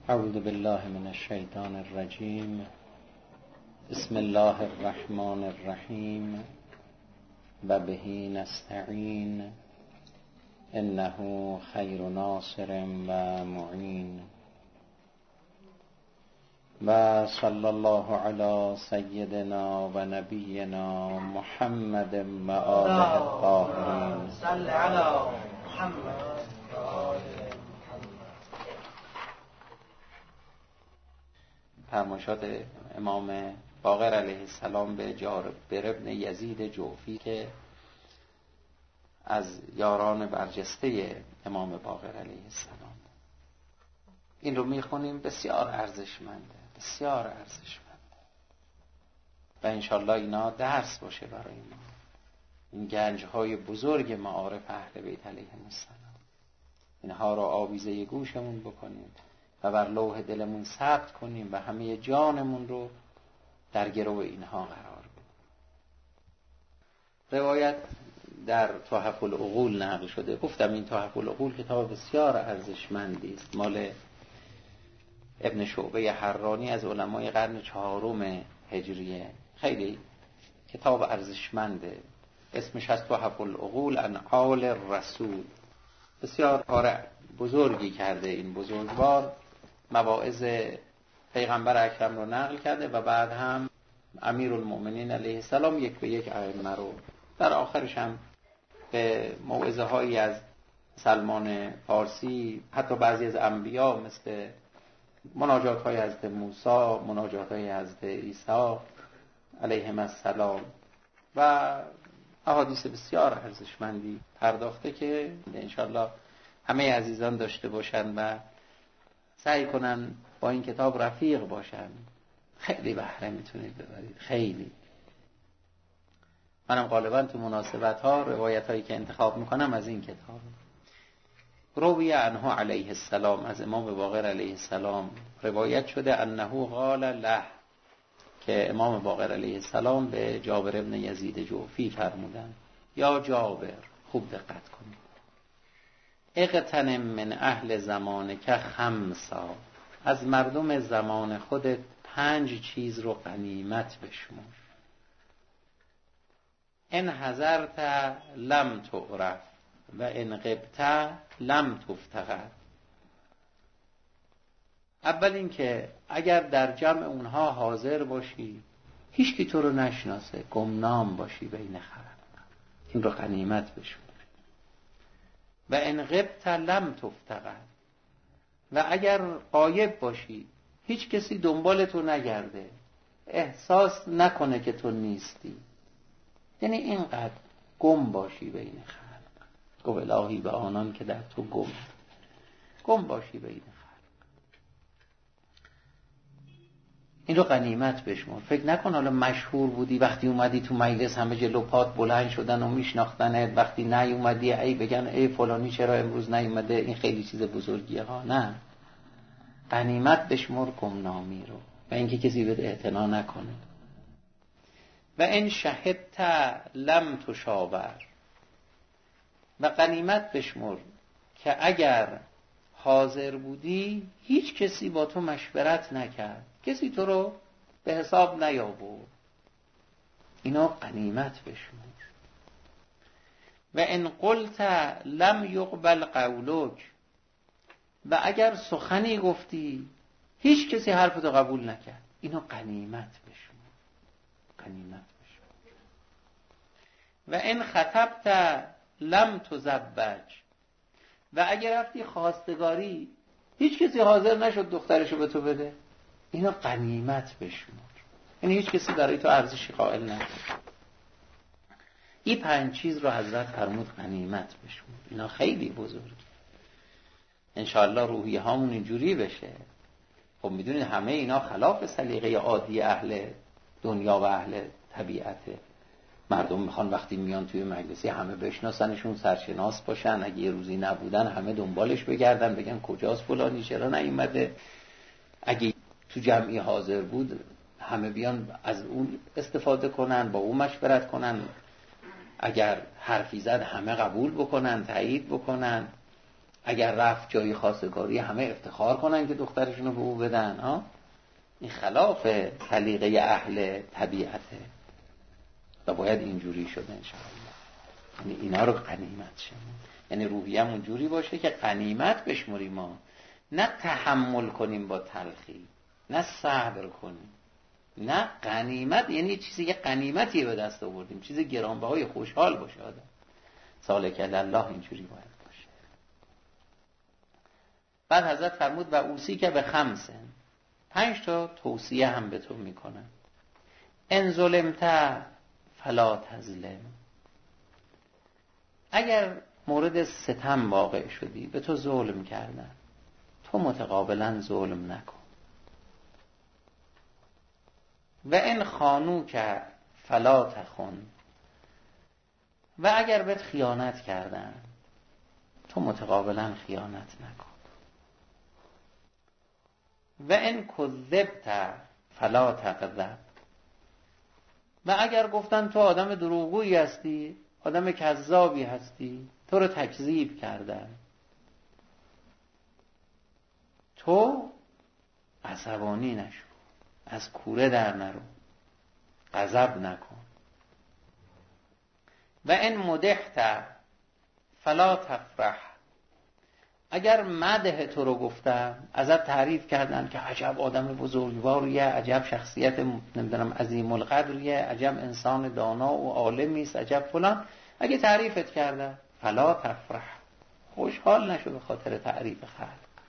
اعوذ بالله من الشیطان الرجیم. بسم الله الرحمن الرحیم و به نستعین انه خیر ناصر و معین و صلی الله علی سیدنا و نبینا محمد و آله الطاهرین. صل علی محمد. فرمایشات امام باقر علیه السلام به جابر ابن یزید جوفی که از یاران برجسته امام باقر علیه السلام، این رو میخونیم. بسیار ارزشمنده، بسیار ارزشمنده و انشالله اینا درس باشه برای ما، این گنجهای بزرگ معارف اهل بیت علیهم السلام. اینها رو آویزه گوشمون بکنیم و بر لوح دلمون ثبت کنیم و همه جانمون رو در گرو اینها قرار بدیم. روایت در تحف العقول نقل شده. گفتم این تحف العقول کتاب بسیار ارزشمندی است، مال ابن شعبه حرانی از علمای قرن 4 هجریه. خیلی کتاب ارزشمنده، اسمش از تحف العقول عن آل الرسول. بسیار کار بزرگی کرده این بزرگوار، مواعظ پیغمبر اکرم رو نقل کرده و بعد هم امیرالمؤمنین علیه السلام یک به یک ائمه رو. در آخرش هم به موعظه هایی از سلمان فارسی، حتی بعضی از انبیا مثل مناجات های حضرت موسی، مناجات های حضرت عیسی علیهم السلام و احادیث بسیار ارزشمندی پرداخته که انشالله همه عزیزان داشته باشن و سعی کنن با این کتاب رفیق باشن. خیلی بهره میتونید ببرید، خیلی. منم غالبا تو مناسبت ها روایت هایی که انتخاب میکنم از این کتاب. روی عنه علیه السلام، از امام باقر علیه السلام روایت شده انه قال له، که امام باقر علیه السلام به جابر ابن یزید جوفی فرمودند: یا جابر، خوب دقت کنید، اغتنم من اهل زمانک خمسا، از مردم زمان خودت 5 چیز رو غنیمت بشمر. ان حضرت لم تعرف و ان غبت لم تفتقد. اول این که اگر در جمع اونها حاضر باشی هیچ کی تو رو نشناسه، گمنام باشی بین خلق، این رو غنیمت بشمر. و ان غبت لم تفتقد، و اگر غایب باشی هیچ کسی دنبال تو نگرده، احساس نکنه که تو نیستی، یعنی اینقدر گم باشی بین خلق. گفت الهی به آنان که در تو گم باشی بین خلق. این رو غنیمت بشمر. فکر نکن حالا مشهور بودی، وقتی اومدی تو مجلس همه جلو پات بلند شدن و میشناختنت، وقتی نیومدی ای بگن ای فلانی چرا امروز نیومده. این خیلی چیز بزرگیه ها. نه، غنیمت بشمر گمنامی رو و اینکه کسی بهت اعتنا نکنه. و ان شهدت لم تشاور، و غنیمت بشمر که اگر حاضر بودی هیچ کسی با تو مشورت نکرد، کسی تو رو به حساب نیاورد. اینا غنیمت بشمر. و ان قلت لم یقبل قولک، و اگر سخنی گفتی هیچ کسی حرفتو قبول نکرد، اینا غنیمت بشمر. غنیمت بشمر. و ان خطبت لم تزوج، و اگر رفتی خواستگاری هیچ کسی حاضر نشد دخترشو به تو بده، اینا غنیمت بشمر. یعنی هیچ کسی برای تو ارزشی قائل نشد. این 5 چیز رو حضرت فرمود غنیمت بشمر. اینا خیلی بزرگه. انشاءالله روحیه هامون اینجوری بشه. خب میدونید همه اینا خلاف سلیقه عادی اهل دنیا و اهل طبیعته. مردم میخوان وقتی میان توی مجلسی همه بشناسنشون، سرشناس باشن، اگه یه روزی نبودن همه دنبالش بگردن بگن کجاست فلانی چرا نیومده، اگه تو جمعی حاضر بود همه بیان از اون استفاده کنن، با اون مشورت کنن، اگر حرفی زد همه قبول بکنن، تایید بکنن. اگر رفت جایی خواستگاری همه افتخار کنن که دخترشون رو به او بدن. ها، این خلاف سلیقه اهل طبیعته و باید اینجوری شده انشاءالله. یعنی اینا رو غنیمت شمون، یعنی روحیه‌مون جوری باشه که غنیمت بشمریم ما، نه تحمل کنیم با تلخی، نه صبر کنیم، نه غنیمت یعنی چیزی که غنیمتی به دست آوردیم، چیزی گرانبهای خوشحال باشه آدم. سالک الله اینجوری باید باشه. بعد حضرت فرمود و اوصی که به 5 تا توصیه هم به تو میکنم. ان ظلمت فلا تظلم، اگر مورد ستم واقع شدی، به تو ظلم کردن، تو متقابلا ظلم نکن. و ان خانوک فلا تخن، و اگر بهت خیانت کردن، تو متقابلا خیانت نکن. و ان کذبت فلا تکذب، و اگر گفتن تو آدم دروغگویی هستی، آدم کذابی هستی، تو رو تکذیب کردن، تو عصبانی نشو، از کوره در نرو، غضب نکن. و ان مدحت فلا تفرح، اگر مدح تو رو گفتن، ازت تعریف کردن که عجب آدم بزرگواریه، عجب شخصیت نمیدونم عظیم القدریه، عجب انسان دانا و عالمی است، عجب فلان، اگه تعریفت کردن، فلا تفرح، خوشحال نشو به خاطر تعریف خلق.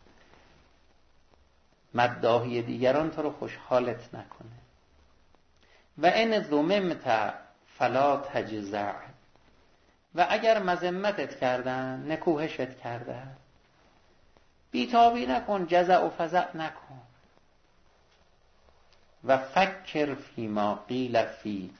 مداحی دیگران تو رو خوشحالت نکنه. و ان ذممت فلا تجزع، و اگر مذمتت کردن، نکوهشت کردن، بیتابی نکن، جزع و فزع نکن. و فکر فیما قیل فیک،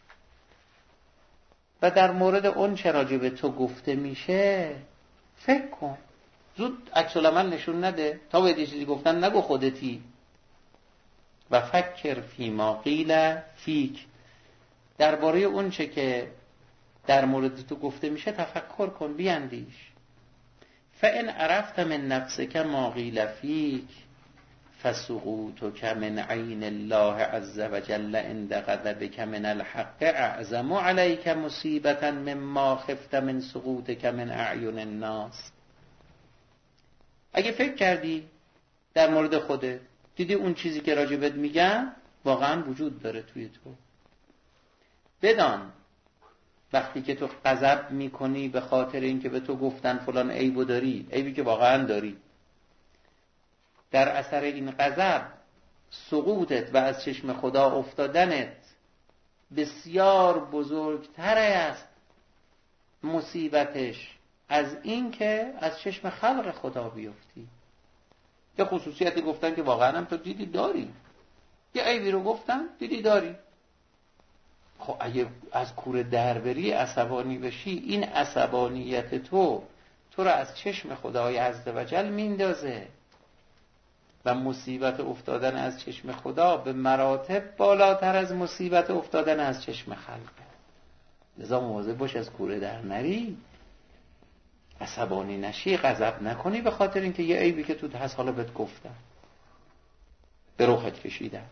و در مورد اون چه راجع به تو گفته میشه فکر کن، زود عکس العمل نشون نده، تا به چیزی گفتن نگو خودتی. و فکر فیما قیل فیک، درباره اون چه که در مورد تو گفته میشه تفکر کن، بیاندیش. فإن عرفت من نفسك ما قیل فیک فسقوطك من عین الله عز وجل عند غضبك من الحق اعظم عليك مصیبة مما خفت من سقوطك من اعین الناس. اگه فکر کردی در مورد خودت، دیدی اون چیزی که راجبت میگن واقعا وجود داره توی تو، بدان وقتی که تو غضب میکنی به خاطر اینکه به تو گفتن فلان عیبو داری، عیبی که واقعا داری، در اثر این غضب سقوطت و از چشم خدا افتادنت بسیار بزرگتر است مصیبتش از این که از چشم خلق خدا بیفتی. یه خصوصیتی گفتن که واقعا هم تو دیدی داری، یه عیبی رو گفتن دیدی داری، خب اگه از کوره در بری، عصبانی بشی، این عصبانیت تو رو از چشم خدای عزوجل میندازه و مصیبت افتادن از چشم خدا به مراتب بالاتر از مصیبت افتادن از چشم خلقه. لذا مواظب باش از کوره در نری، عصبانی نشی، غضب نکنی به خاطر اینکه یه عیبی که تو هست حالا بهت گفتن، به رخت کشیدن.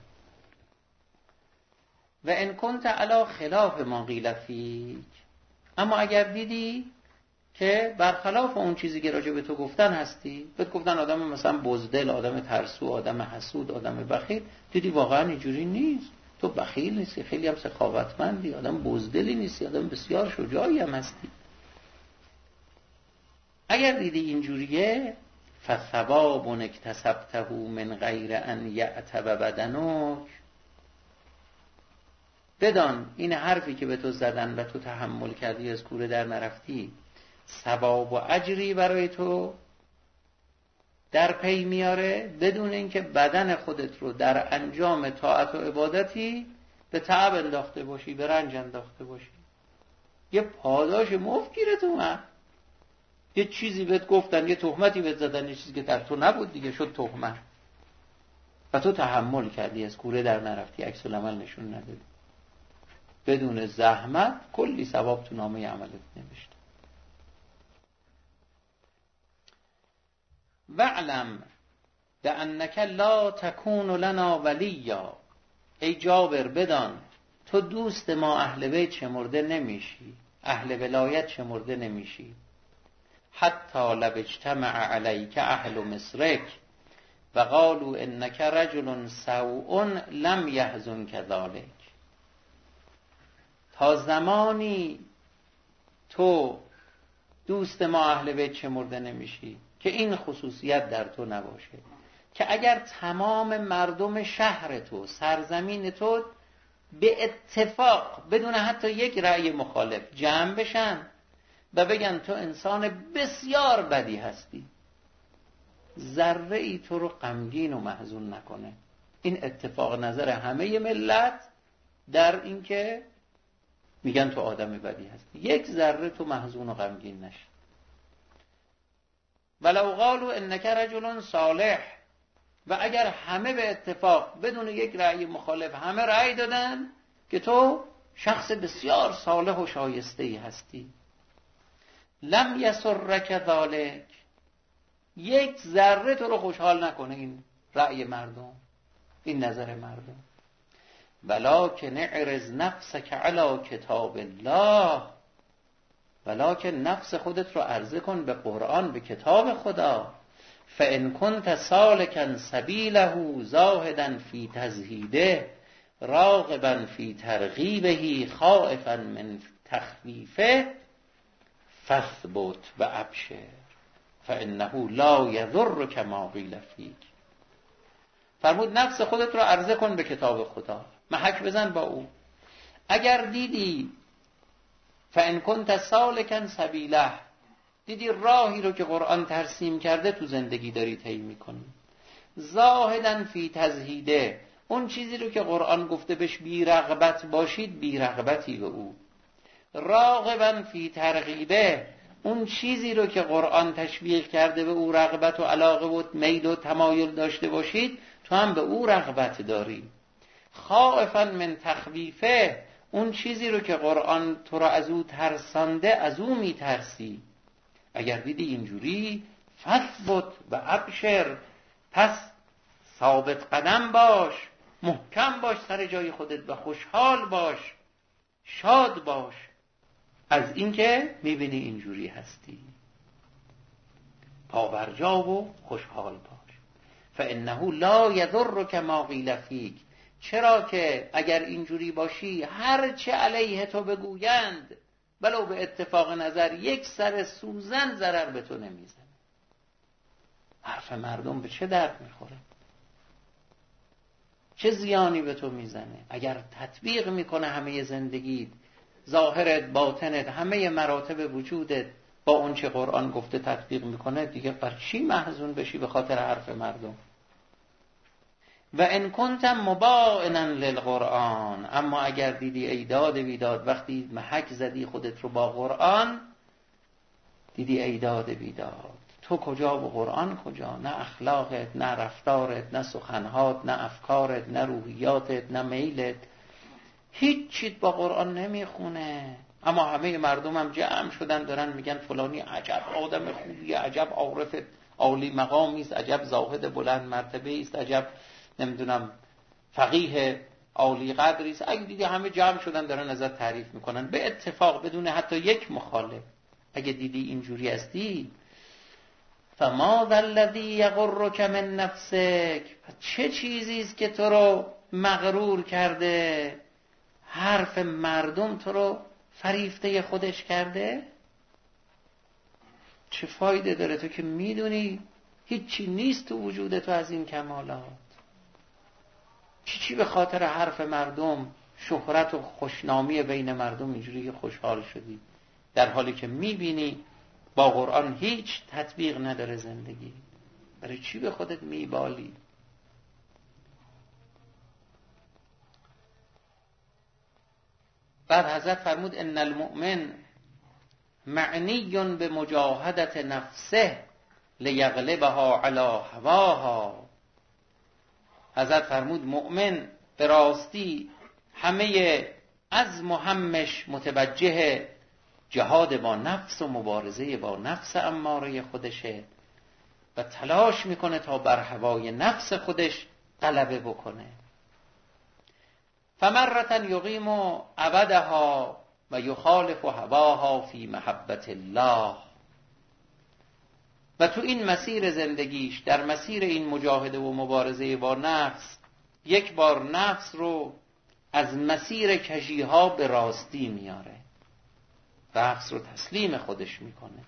و ان کنت علی خلاف ما قیل فیک، اما اگر دیدی که برخلاف اون چیزی که راجع به تو گفتن هستی، بهت گفتن آدم مثلا بزدل، آدم ترسو، آدم حسود، آدم بخیل، دیدی واقعا اینجوری نیست، تو بخیل نیستی، خیلی هم سخاوتمندی، آدم بزدلی نیستی، آدم بسیار شجاعی هم هستی، اگر دیدی اینجوریه، فثواب اکتسبته من غیر ان یعتب بدنک، بدان این حرفی که به تو زدن و تو تحمل کردی، از کوره در نرفتی، ثواب و اجری برای تو در پی میاره، بدون اینکه بدن خودت رو در انجام طاعت و عبادتی به تعب انداخته باشی، به رنج انداخته باشی. یه پاداش مفت گیرت اومد، یه چیزی بهت گفتن، یه تهمتی بهت زدن، یه چیزی که در تو نبود دیگه شد تهمت، و تو تحمل کردی، از کوره در نرفتی، عکس العمل نشون ندادی، بدون زحمت کلی ثواب تو نامه عملت نوشته. وعلم بأنک لا تکون لنا ولیا، ای جابر بدان تو دوست ما اهل بیت شمرده نمیشی، اهل ولایت شمرده نمیشی. حتی لو اجتمع علیک اهل مصرک و قالوا انک رجل سوء لم یحزنک ذلک. تا زمانی تو دوست ما اهل بیت شمرده نمیشی که این خصوصیت در تو نباشه، که اگر تمام مردم شهر تو، سرزمین تو به اتفاق بدون حتی یک رأی مخالف جمع بشن و بگن تو انسان بسیار بدی هستی، ذره ای تو رو غمگین و محزون نکنه. این اتفاق نظر همه ملت در این که میگن تو آدم بدی هستی، یک ذره تو محزون و غمگین نشی. ولو قالوا انک رجل صالح، و اگر همه به اتفاق بدون یک رأی مخالف همه رأی دادن که تو شخص بسیار صالح و شایسته‌ای هستی، لم یسرک ذلک، یک ذره تو رو خوشحال نکنه این رأی مردم، این نظر مردم. ولکن اعرض نفسک علی کتاب الله، ولکن نفس خودت رو عرضه کن به قرآن، به کتاب خدا. فان کنت سالکا سبیله زاهدا فی تزهیده راغبا فی ترغیبه خائفا من تخویفه فثبت و ابشر فانه لا یضرک ما قیل فیک. فرمود نفس خودت رو عرضه کن به کتاب خدا، محک بزن با او. اگر دیدی فان کنت سالکا سبیله، دیدی راهی رو که قرآن ترسیم کرده تو زندگی داری طی میکنی، زاهدن فی تزهیده، اون چیزی رو که قرآن گفته بهش بی رغبت باشید بی رغبتی به او، راغبن فی ترغیبه، اون چیزی رو که قرآن تشویق کرده به او رغبت و علاقه و میل و تمایل داشته باشید تو هم به او رغبت داری. خائفا من تخویفه، اون چیزی رو که قرآن تو رو از او ترسانده از او میترسی. اگر دیدی اینجوری فثبت و ابشر، پس ثابت قدم باش، محکم باش سر جای خودت و خوشحال باش، شاد باش از اینکه میبینی اینجوری هستی، پاورجا و خوشحال باش. فانه لا یضرک ما قیل فیک، چرا که اگر اینجوری باشی هر چه علیه تو بگویند ولو به اتفاق نظر یک سر سوزن ضرر به تو نمیزنه. حرف مردم به چه درد میخوره؟ چه زیانی به تو میزنه؟ اگر تطبیق میکنه همه زندگیت، ظاهرت، باطنت، همه مراتب وجودت با اون چه قرآن گفته تطبیق میکنه، دیگه بر چی محزون بشی به خاطر حرف مردم؟ و ان کنت مبائنا للقرآن، اما اگر دیدی ای داد بیداد، وقتی محک زدی خودت رو با قرآن، دیدی ای داد بیداد، تو کجا و قرآن کجا؟ نه اخلاقت، نه رفتارت، نه سخنهات، نه افکارت، نه روحیاتت، نه میلت، هیچ چیت با قرآن نمیخونه. اما همه مردم هم جمع شدن دارن میگن فلانی عجب آدم خوبیه، عجب عارف عالی مقامی است، عجب زاهد بلند مرتبه است، عجب نمیدونم فقیه عالی قدری است. اگه دیدی همه جمع شدن دارن ازت تعریف میکنن به اتفاق بدون حتی یک مخالف، اگه دیدی اینجوری هستی، فما ذا الذی یغرک من نفسک، چه چیزی است که تو رو مغرور کرده؟ حرف مردم تو رو فریفته خودش کرده؟ چه فایده داره تو که میدونی هیچی نیست تو وجود تو از این کمالات؟ چی به خاطر حرف مردم، شهرت و خوشنامی بین مردم اینجوری خوشحال شدی، در حالی که میبینی با قرآن هیچ تطبیق نداره زندگی؟ برای چی به خودت میبالی؟ بعد حضرت فرمود ان المؤمن معنی به مجاهدت نفسه لیغلبها علی هواها. حضرت فرمود مؤمن به راستی همه عزم و همش متوجه جهاد با نفس و مبارزه با نفس اماره خودشه و تلاش میکنه تا بر هوای نفس خودش غلبه بکنه. فمرة یقیم عبدها و یخالف هواها فی محبت الله. و تو این مسیر زندگیش، در مسیر این مجاهده و مبارزه با نفس، یک بار نفس رو از مسیر کشیها به راستی میاره، نفس رو تسلیم خودش میکنه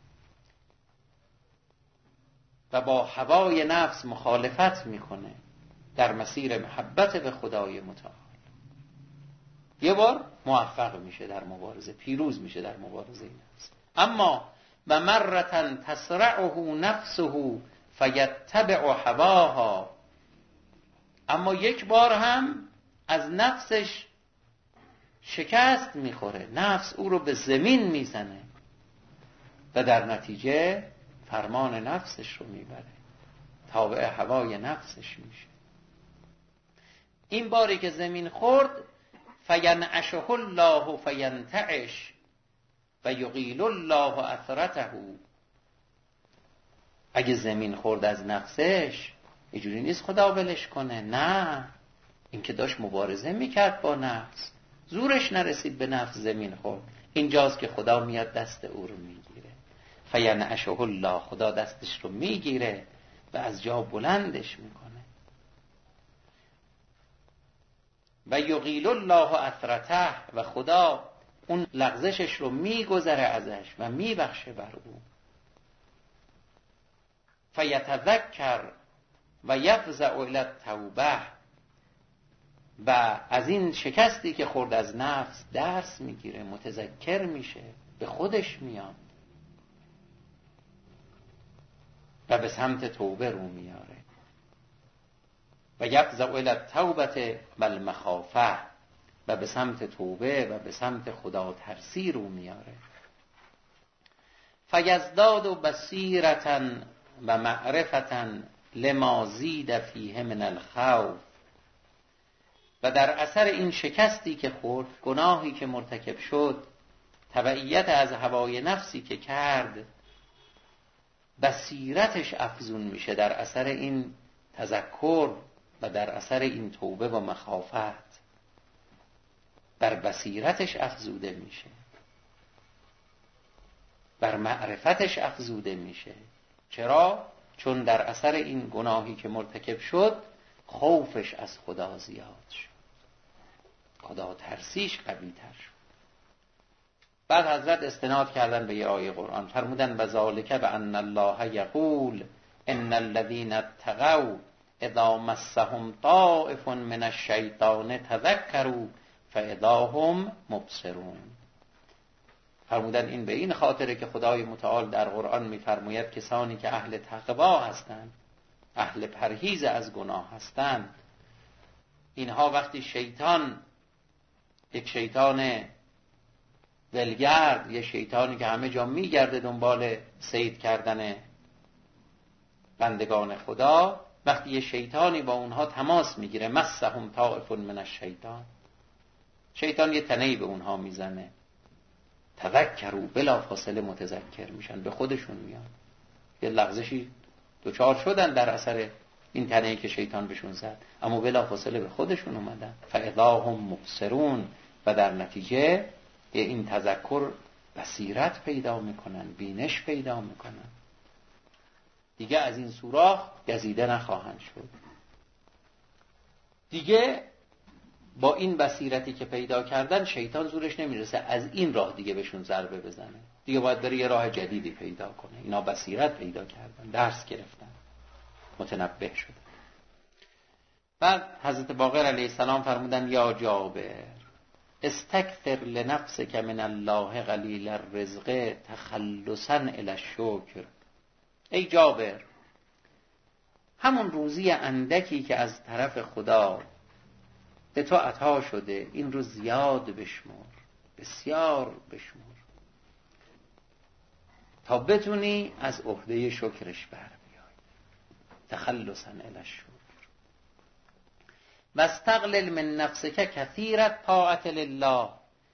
و با هوای نفس مخالفت میکنه در مسیر محبت به خدای متعال. یه بار موفق میشه در مبارزه، پیروز میشه در مبارزه نفس. اما و مرة تسرعه نفسه فیتبع هواها، اما یک بار هم از نفسش شکست میخوره، نفس او رو به زمین میزنه و در نتیجه فرمان نفسش رو میبره، تابع هوای نفسش میشه. این باری که زمین خورد، فینعشه الله فینتعش و یقیل الله اثرته. اگه زمین خورد از نفسش، اینجوری نیست خدا ولش کنه، نه، این که داشت مبارزه میکرد با نفس، زورش نرسید به نفس، زمین خورد. اینجاست که خدا میاد دست او رو میگیره، فینعشه الله، خدا دستش رو میگیره و از جا بلندش میکنه. و یقیل الله اثرته، و خدا اون لغزشش رو میگذره ازش و میبخشه بر او. فیتذکر و یفزع الی التوبه، و از این شکستی که خورد از نفس درس میگیره، متذکر میشه، به خودش میاد و به سمت توبه رو میاره. و یفزع الی التوبه و المخافه، و به سمت توبه و به سمت خدا ترسی رو میاره. فیزداد بصیرة و معرفة لما زید فیه من الخوف، و در اثر این شکستی که خورد، گناهی که مرتکب شد، تبعیت از هوای نفسی که کرد، بصیرتش افزون میشه در اثر این تذکر و در اثر این توبه و مخافت، بر بصیرتش افزوده میشه، بر معرفتش افزوده میشه. چرا؟ چون در اثر این گناهی که مرتکب شد، خوفش از خدا زیاد شد، خدا ترسیش قوی تر شد. بعد حضرت استناد کردن به یه آیه قرآن، فرمودن و ذالک بأن الله یقول ان الذین اتقوا اذا مسهم طائف من الشیطان تذکروا فاذا هم مبصرون. فرمودن این به این خاطره که خدای متعال در قرآن می‌فرماید کسانی که اهل تقوا هستند، اهل پرهیز از گناه هستند، اینها وقتی شیطان، یک شیطان ولگرد، یک شیطانی که همه جا میگرده دنبال صید کردن بندگان خدا، وقتی یه شیطانی با اونها تماس میگیره، مسهم طائف من الشیطان، شیطان یه تنهی به اونها میزنه، تذکروا، بلا فاصله متذکر میشن، به خودشون میان، یه لغزشی دوچار شدن در اثر این تنهی که شیطان بهشون زد، اما بلا فاصله به خودشون اومدن، فاذا هم مبصرون، و در نتیجه این تذکر بصیرت پیدا میکنن، بینش پیدا میکنن، دیگه از این سوراخ گزیده نخواهند شد، دیگه با این بصیرتی که پیدا کردن شیطان زورش نمیرسه از این راه دیگه بهشون ضربه بزنه، دیگه باید بره یه راه جدیدی پیدا کنه. اینا بصیرت پیدا کردن، درس گرفتن، متنبه شدن. بعد حضرت باقر علیه السلام فرمودن یا جابر استکثر لنفسک من الله قلیل الرزق تخلصا الی الشکر. ای جابر، همون روزی اندکی که از طرف خدا به تو عطا شده، این رو زیاد بشمر، بسیار بشمر، تا بتونی از عهده شکرش بر بیای. تخلصا الی الشکر. واستقلل من نفسک کثیرت طاعت لله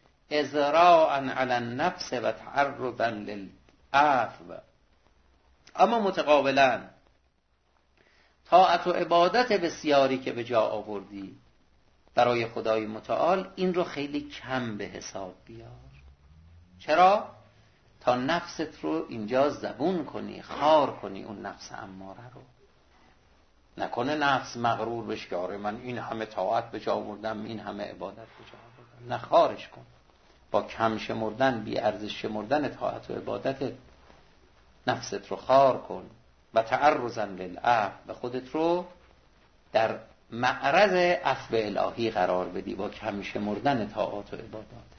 ازراعا علی النفس و تعرضا للعفو اما متقابلا طاعت و عبادت بسیاری که به جا آوردی برای خدای متعال، این رو خیلی کم به حساب بیار. چرا؟ تا نفست رو اینجا زبون کنی، خار کنی اون نفس اماره رو. نکنه نفس مغرور بشه که آره من این همه طاعت به جا آوردم، این همه عبادت به جا آوردم. نه، خارش کن. با کم شمردن، بی ارزش شمردن طاعت و عبادت نفست رو خار کن و تعرضا للعفو، و خودت رو در معرض عفو الهی قرار بدی با کم شمردن طاعات و عبادات.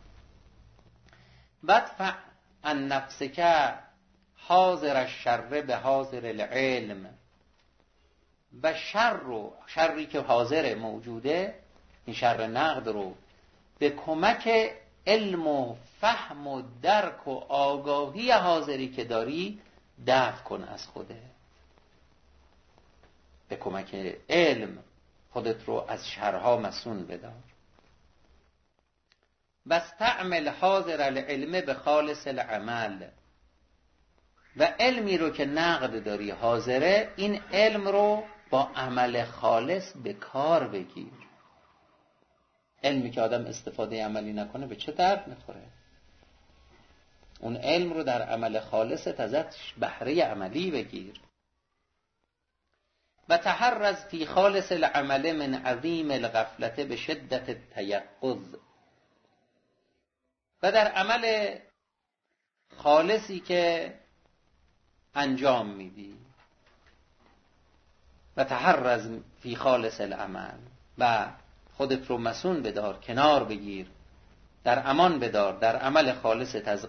بدفع عن نفسک حاضر الشر به حاضر العلم، و شری که حاضر موجوده، این شر نقد رو به کمک علم و فهم و درک و آگاهی حاضری که داری دفع کن از خوده. به کمک علم خودت رو از شرها مصون بدار. واستعمل حاضر العلم به خالص العمل، و علمی رو که نقد داری حاضره، این علم رو با عمل خالص به کار بگیر. علمی که آدم استفاده عملی نکنه به چه درد میخوره؟ اون علم رو در عمل خالصت ازش بهره عملی بگیر. و تحرز فی خالص العمل من عظیم الغفلت به شدت التیقظ، و در عمل خالصی که انجام میدی، و تحرز فی خالص العمل، و خودت رو مسون بدار، کنار بگیر، در امان بدار در عمل خالصت از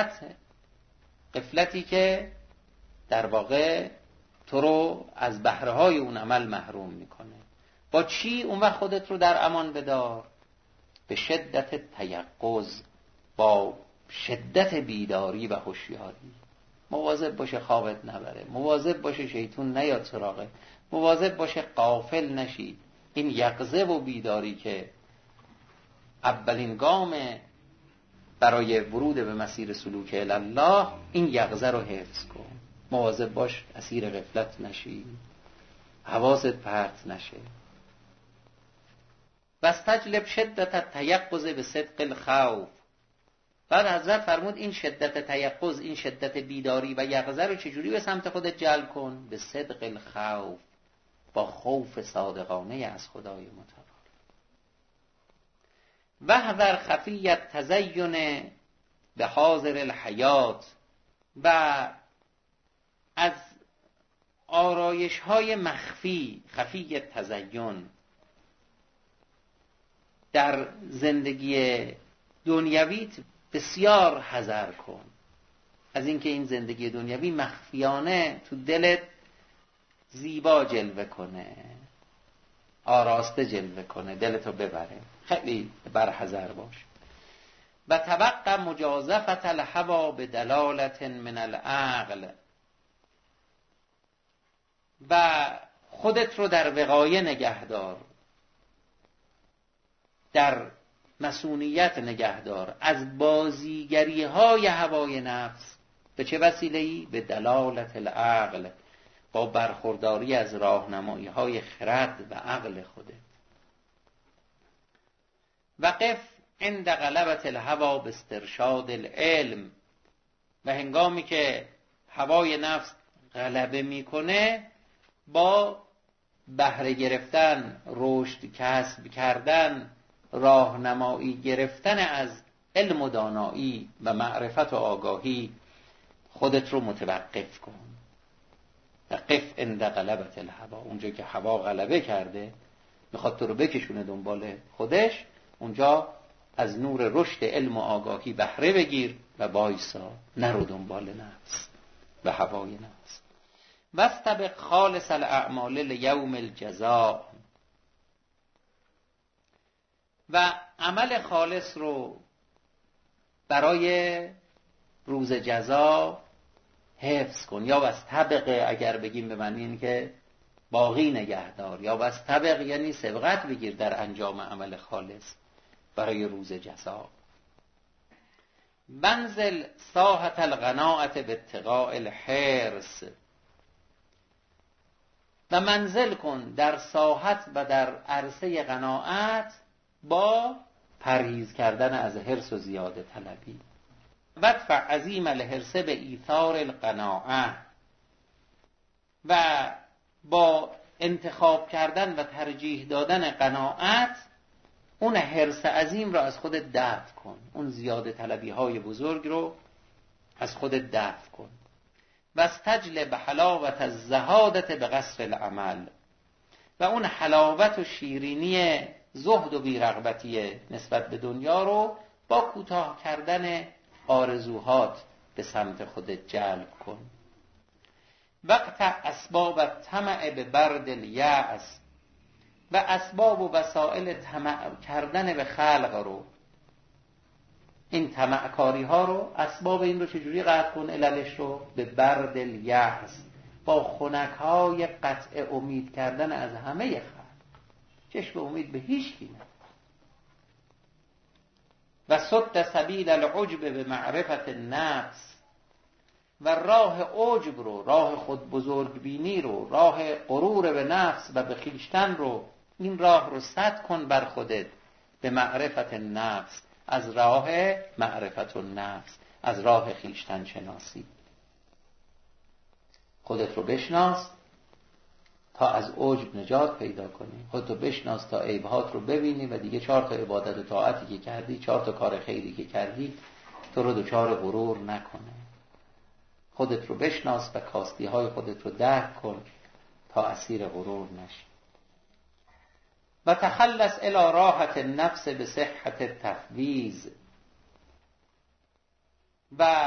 غفلتی که در واقع تو رو از بهره‌های اون عمل محروم میکنه. با چی اون وقت خودت رو در امان بدار؟ به شدت تیقظ، با شدت بیداری و هوشیاری. مواظب باشه خوابت نبره، مواظب باشه شیطون نیاد سراغت، مواظب باشه غافل نشی. این یقظه و بیداری که اولین گام برای ورود به مسیر سلوک الله، این یقظه رو حفظ کن. مواظب باش اسیر غفلت نشی، حواست پرت نشه. واستجلب شدت التیقظ به صدق الخوف. بعد حضرت فرمود این شدت تیقظ، این شدت بیداری و یقظه رو چجوری به سمت خودت جلب کن؟ به صدق الخوف، با خوف صادقانه از خدای متعال. واحذر خفیت تزین به حاضر الحیات، و از آرایش های مخفی، خفی تزین، در زندگی دنیویت بسیار حذر کن. از اینکه این زندگی دنیوی مخفیانه تو دلت زیبا جلوه کنه، آراسته جلوه کنه، دلتو ببره. خیلی برحذر باش. و توقع مجازفت الهوا به دلالت من العقل، و خودت رو در وقایه نگهدار، در مسئولیت نگهدار از بازیگری های هوای نفس. به چه وسیله‌ای؟ به دلالت العقل، با برخورداری از راهنمایی های خرد و عقل خودت. وقف عند غلبت الهوا به استرشاد العلم، و هنگامی که هوای نفس غلبه میکنه، با بهره گرفتن، رشد کسب کردن، راهنمایی گرفتن از علم و دانایی و معرفت و آگاهی خودت رو متوقف کن. قف عند غلبت الهوا، اونجا که هوا غلبه کرده میخواد تو رو بکشونه دنبال خودش، اونجا از نور رشد علم و آگاهی بهره بگیر و وایسا، نرو دنبال نفس و هوای نفس. واستبق خالص الاعمال لیوم الجزاء، و عمل خالص رو برای روز جزا حفظ کن. یا واستبق اگر بگیم به معنی این که باقی نگهدار، یا واستبق یعنی سبقت بگیر در انجام عمل خالص برای روز جزا. منزل ساحت القناعت به اتقاء الحرص، و منزل کن در ساحت و در عرصه قناعت با پرهیز کردن از حرص و زیاده طلبی. وادفع عظیم الحرص به ایثار القناعه، و با انتخاب کردن و ترجیح دادن قناعت اون حرص عظیم را از خودت دفع کن، اون زیاده طلبی های بزرگ رو از خودت دفع کن. و استجلب حلاوت الزهادت به قصر العمل، و اون حلاوت و شیرینی زهد و بیرغبتی نسبت به دنیا رو با کوتاه کردن آرزوهات به سمت خودت جلب کن. وقت اسباب الطمع به برد الیأس، و اسباب و وسائل طمع کردن به خلق رو، این طمعکاری ها رو، اسباب این رو چجوری قطع کن؟ عللش رو به برد الیأس، با خنک های قطع امید کردن از همه خلق، چشم امید به هیچ کی نداری. و سد سبیل العجب به معرفت النفس، و راه عجب رو، راه خود بزرگ بینی رو، راه غرور به نفس و به خیشتن رو، این راه رو سد کن بر خودت به معرفت النفس، از راه معرفت النفس، از راه خیشتن شناسی. خودت رو بشناس تا از عجب نجات پیدا کنی، خودت رو بشناس تا عیبهات رو ببینی و دیگه 4 تا عبادت و طاعتی که کردی، 4 تا کار خیری که کردی تو رو دچار غرور نکنه. خودت رو بشناس و کاستی های خودت رو درک کن تا اسیر غرور نشی. و تخلص الی راحت النفس به صحت التفویض، و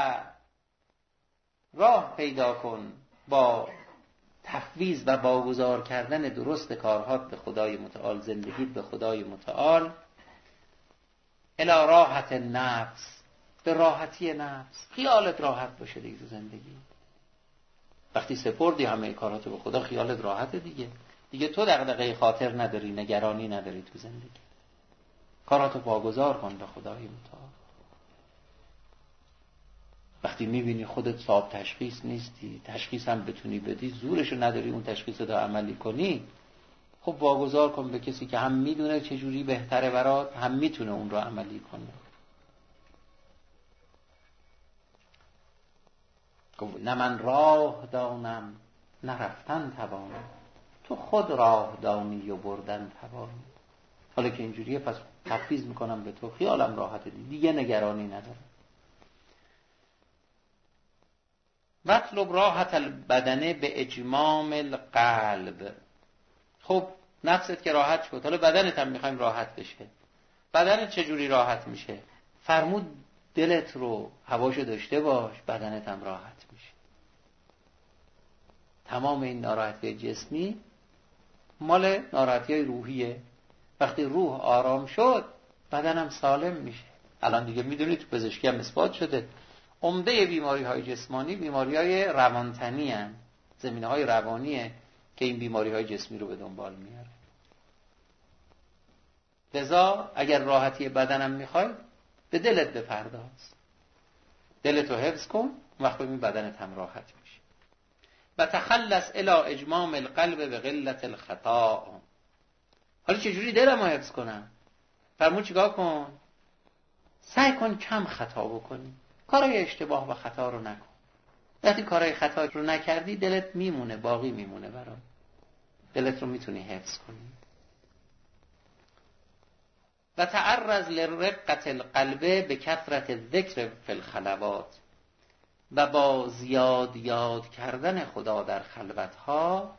راه پیدا کن با تفویض و واگذار کردن درست کارهات به خدای متعال، زندگیت به خدای متعال. الی راحت النفس، به راحتی نفس، خیالت راحت باشه دیگه تو زندگی. وقتی سپردی همه کاراتو به خدا خیالت راحته دیگه تو دغدغه خاطر نداری، نگرانی نداری تو زندگی. کاراتو واگذار کن به خدای متعال. وقتی میبینی خودت صاحب تشخیص نیستی، تشخیص هم بتونی بدی، زورشو نداری اون تشخیص رو عملی کنی، خب واگذار کن به کسی که هم میدونه چجوری بهتره برات، هم میتونه اون رو عملی کنه. نه من راه دانم نه رفتن توانم، تو خود راه دانی و بردن توانی. حالا که اینجوریه پس تفویض میکنم به تو، خیالم راحته دیگه نگرانی ندارم. مطلب راحت البدنه به اجمام القلب. خب نفست که راحت شد، حالا بدنت هم میخوایم راحت بشه. بدنت چجوری راحت میشه؟ فرمود دلت رو هواشو داشته باش، بدنت هم راحت میشه. تمام این ناراحتی جسمی مال ناراحتی روحیه. وقتی روح آرام شد بدنم سالم میشه. الان دیگه میدونید تو پزشکی هم اثبات شده عمده بیماری های جسمانی بیماری های روانتنی هستند، زمینه های روانیه که این بیماری های جسمی رو به دنبال میاره. لذا اگر راحتی بدنم میخوای به دلت بپرداز، دلتو حفظ کن، وقت این بدنت هم راحت میشه. و تخلص الی اجمام القلب به قلت الخطا. حالا چجوری دلم رو حفظ کنم؟ فرمود چیکار کن؟ سعی کن کم خطا بکنی، کارهای اشتباه و خطا رو نکن. وقتی کارهای خطا رو نکردی دلت میمونه، باقی میمونه برات، دلت رو میتونی حفظ کنی. و تعرض لرقت القلب به کثرت ذکر فی الخلوات، و با زیاد یاد کردن خدا در خلوتها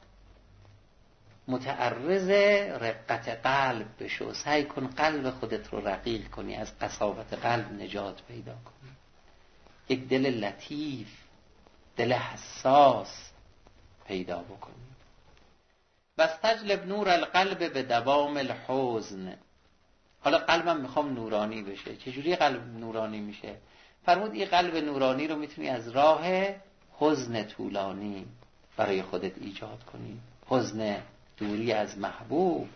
متعرض رقت قلب بشو. سعی کن قلب خودت رو رقیق کنی، از قساوت قلب نجات پیدا کنی. یک دل لطیف، دل حساس پیدا بکنی. و استجلب نور القلب به دوام الحزن. حالا قلبم میخوام نورانی بشه. چجوری قلب نورانی میشه؟ فرمود این قلب نورانی رو میتونی از راه حزن طولانی برای خودت ایجاد کنی. حزن دوری از محبوب،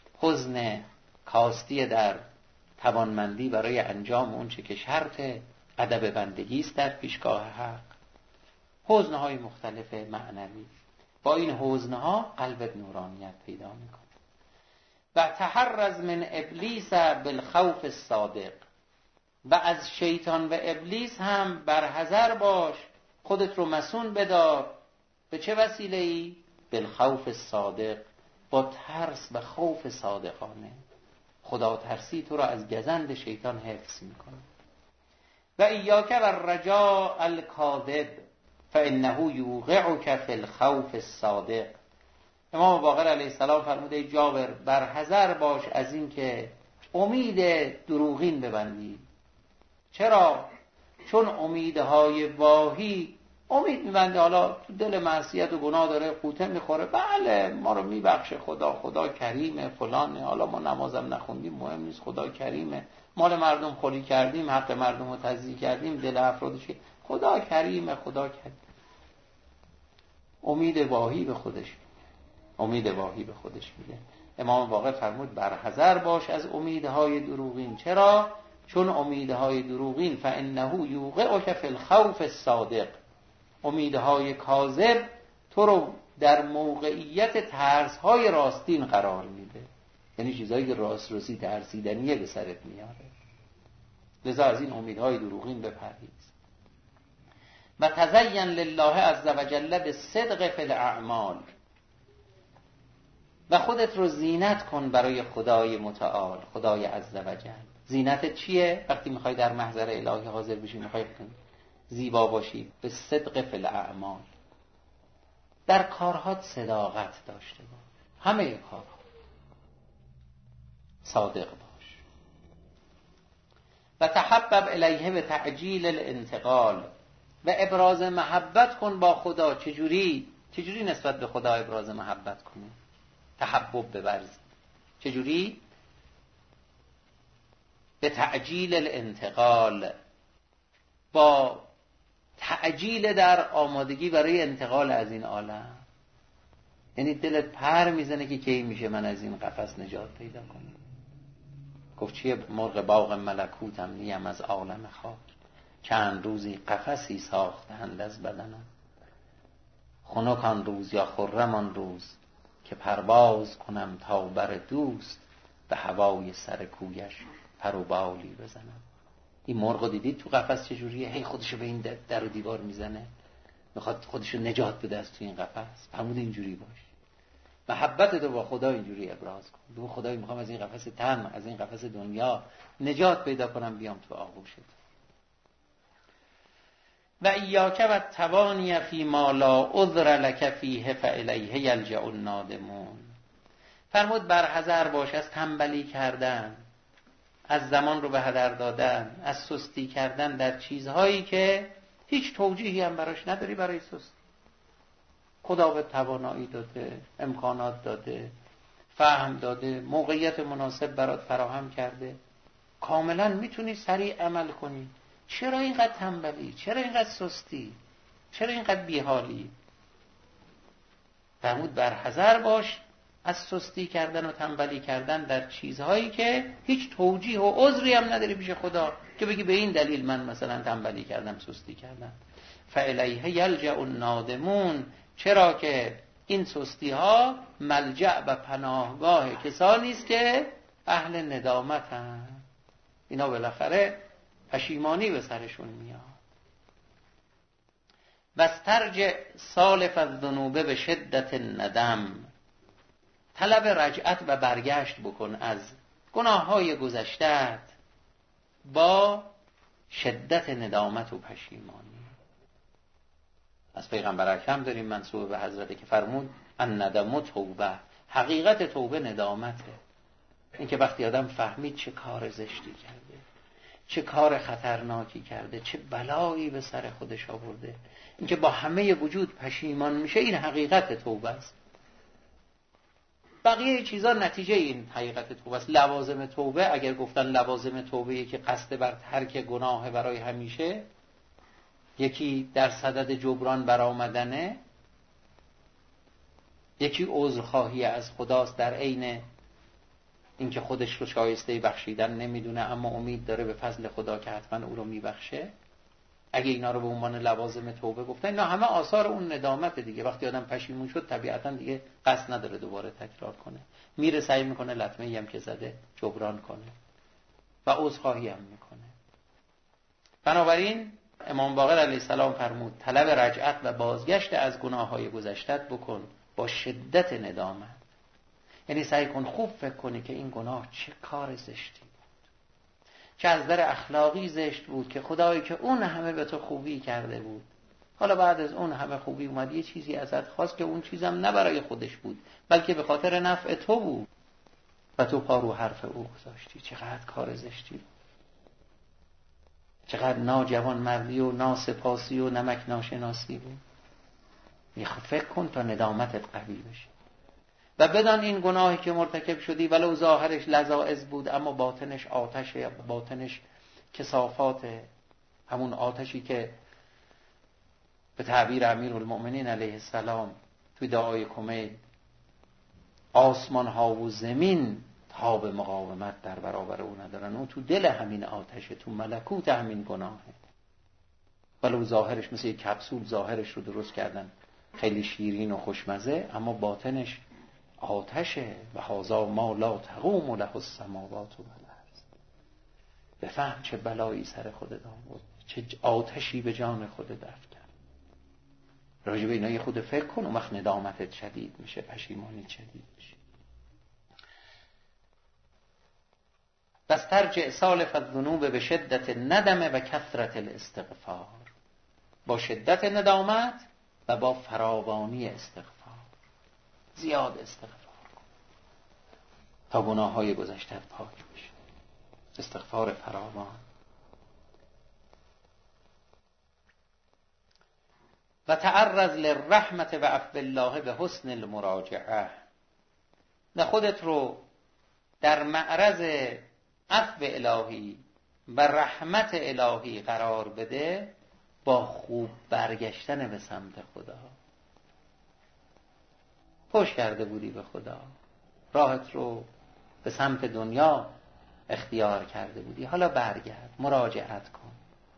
حزن کاستی در توانمندی برای انجام اون چه که شرطه، ادب بندگی است در پیشگاه حق، حزنهای مختلف معنوی. با این حزنها قلبت نورانیت پیدا میکنه. و تحرز من ابلیس بالخوف الصادق، و از شیطان و ابلیس هم برحذر باش، خودت رو مسون بدار. به چه وسیله‌ای؟ بالخوف الصادق، با ترس و خوف صادقانه. خدا ترسی تو را از گزند شیطان حفظ میکنه. و ایاک و الرجاء الکاذب فانه یوقعک فی الخوف الصادق. امام باقر علیه السلام فرموده ای جابر برحذر باش از این که امید دروغین ببندی. چرا؟ چون امیدهای واهی، امید میبنده حالا تو دل معصیت و گناه داره قوطه میخوره، بله ما رو میبخشه خدا کریمه فلانه، حالا ما نمازم نخوندیم مهم نیست، خدا کریمه، مال مردم خوری کردیم، حق مردم رو تضییع کردیم، دل افرادش خدا کریمه خدا کریم. امید واهی به خودش میده. امام باقر فرمود برحذر باش از امیدهای دروغین. چرا؟ چون امیدهای دروغین فانه یوقعک فی الخوف الصادق، امیدهای کاذب تو رو در موقعیت ترس‌های راستین قرار میده، یعنی چیزایی که راستی ترسیدنیه به سرت میاره. لذا از این امیدهای دروغین بپرهیز. و تزین لله عز وجل بالصدق فی الاعمال، و خودت رو زینت کن برای خدای متعال، خدای عز وجل. زینت چیه؟ وقتی میخوای در محضر الهی حاضر بشی، میخوای زیبا باشی، به صدق فی الاعمال، در کارهات صداقت داشته باش، همه کارها صادق باش. و تحبب الیه به تعجیل الانتقال، و ابراز محبت کن با خدا. چجوری نسبت به خدا ابراز محبت کنی؟ تحبب بورزی. چجوری؟ به تعجیل الانتقال، با تعجیل در آمادگی برای انتقال از این عالم. یعنی دلت پر میزنه که کی میشه من از این قفس نجات پیدا کنم. گفت چیه؟ مرغ باغ ملکوتم نیم از عالم خاک، چند روزی قفسی ساختند از بدنم. خنک آن روز یا خرم آن روز، که پرواز کنم تا بر دوست، به هوای سر کویش پر و بالی بزنم. این مرغ دیدید تو قفس چجوریه؟ هی خودشو به این در و دیوار میزنه، میخواد خودشو نجات بده از تو این قفس. فرمود اینجوری باش، محبت تو با خدا اینجوری ابراز کن. بگو خدای میخوام از این قفس تن، از این قفس دنیا نجات پیدا کنم، بیام تو آغوشت. و ایاک و التوانی فی ما لا عذر لک فیه فالیه یلجأ النادمون. فرمود برحذر باش از تنبلی کردن، از زمان رو به هدر دادن، از سستی کردن در چیزهایی که هیچ توجیهی هم براش نداری. برای سستی خدا به توانایی داده، امکانات داده، فهم داده، موقعیت مناسب برات فراهم کرده، کاملا میتونی سریع عمل کنی. چرا اینقدر تنبلی؟ چرا اینقدر سستی؟ چرا اینقدر بیحالی؟ فرمود برحذر باش از سستی کردن و تنبلی کردن در چیزهایی که هیچ توجیه و عذری هم نداری پیش خدا که بگی به این دلیل من مثلا تنبلی کردم، سستی کردم. فالیه یلجأ النادمون، چرا که این سستی ها ملجأ و پناهگاه کسانی است که اهل ندامتن. اینا بالاخره پشیمانی به سرشون میاد. واسترجع سالف الذنوب به شدت الندم، طلب رجعت و برگشت بکن از گناههای گذشته‌ات با شدت ندامت و پشیمانی. از پیغمبر اکرم داریم منسوب به حضرت که فرمود الندم توبه، حقیقت توبه ندامته. این که وقتی آدم فهمید چه کار زشتی کرده، چه کار خطرناکی کرده، چه بلایی به سر خودش آورده، این که با همه وجود پشیمان میشه، این حقیقت توبه است. بقیه چیزا نتیجه این حقیقت توبه است. لوازم توبه، اگر گفتن لوازم توبه که قصد بر ترک گناه برای همیشه، یکی در صدد جبران برآمدنه، یکی عذرخواهی از خداست در عین این که خودش رو شایسته بخشیدن نمیدونه اما امید داره به فضل خدا که حتما او رو میبخشه. اگه اینا رو به عنوان لوازم توبه گفتن، اینا همه آثار اون ندامت دیگه. وقتی آدم پشیمون شد طبیعتا دیگه قصد نداره دوباره تکرار کنه، میره سعی میکنه لطمه‌ای هم که زده جبران کنه و عذرخواهی هم میکنه. بنابراین امام باقر علیه السلام فرمود طلب رجعت و بازگشت از گناههای گذشتت بکن با شدت ندامت. یعنی سعی کن خوب فکر کنی که این گناه چه کار زشتی بود، چه از در اخلاقی زشت بود که خدایی که اون همه به تو خوبی کرده بود، حالا بعد از اون همه خوبی اومد یه چیزی ازت خواست که اون چیزم نه برای خودش بود بلکه به خاطر نفع تو بود و تو پا رو حرف او گذاشتی. چقدر کار زشتی بود، چقدر ناجوان مردی و ناسپاسی و نمک ناشناسی بود. فکر کن تا ندامتت قوی بشه و بدان این گناهی که مرتکب شدی ولو ظاهرش لذاذ بود اما باطنش آتشه، باطنش کثافات، همون آتشی که به تعبیر امیرالمؤمنین علیه السلام توی دعای کمیل آسمان ها و زمین تاب مقاومت در برابر او ندارن، اون تو دل همین آتشه، تو ملکوت همین گناهه. ولو ظاهرش مثل یک کپسول ظاهرش رو درست کردن خیلی شیرین و خوشمزه اما باطنش آتشه. و هذا ما لا تقوم له السماوات و الارض. بفهم چه بلایی سر خودت آورد، چه آتشی به جان خودت افکن. راجع به اینا یه خود فکر کن، اون وقت ندامتت شدید میشه، پشیمانی شدید میشه. واسترجع سالف الذنوب به شدت الندم و کثرت الاستغفار. با شدت ندامت و با فراوانی استغفار. زیاد استغفار کن تا گناههای گذشتت پاک بشه. استغفار فراوان. و تعرض للرحمت و عفو الله به حسن المراجعه. نه خودت رو در معرض عفو الهی و رحمت الهی قرار بده با خوب برگشتن به سمت خدا. پشت کرده بودی به خدا، راحت رو به سمت دنیا اختیار کرده بودی، حالا برگرد، مراجعت کن،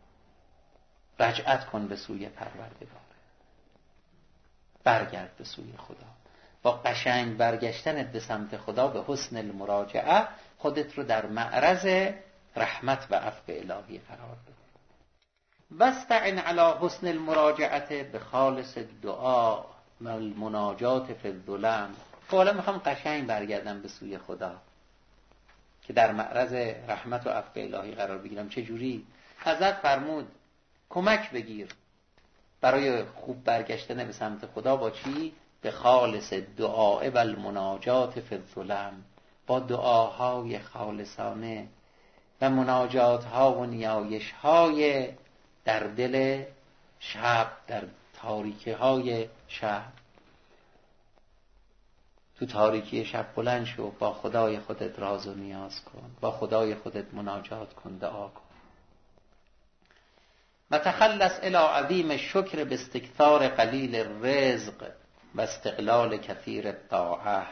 رجعت کن به سوی پروردگار، برگرد به سوی خدا. با قشنگ برگشتنت به سمت خدا به حسن المراجعه خودت رو در معرض رحمت و عفو الهی قرار بده. واستعن علی حسن المراجعه بخالص الدعاء و المناجات فی الظلم. حالا میخوام قشنگ برگردم به سوی خدا که در معرض رحمت و عفو الهی قرار بگیرم. چه جوری؟ حضرت فرمود کمک بگیر برای خوب برگشتن به سمت خدا. با چی؟ به خالص دعاء و المناجات فی الظلم. با دعاهای خالصانه و مناجات ها و نیایش های در دل شب، در تاریکی های شب. تو تاریکی شب بلند شو، با خدای خودت راز و نیاز کن، با خدای خودت مناجات کن، دعا کن. و تخلص الی عظیم الشکر باستکثار قلیل الرزق و استقلال کثیر الطاعه.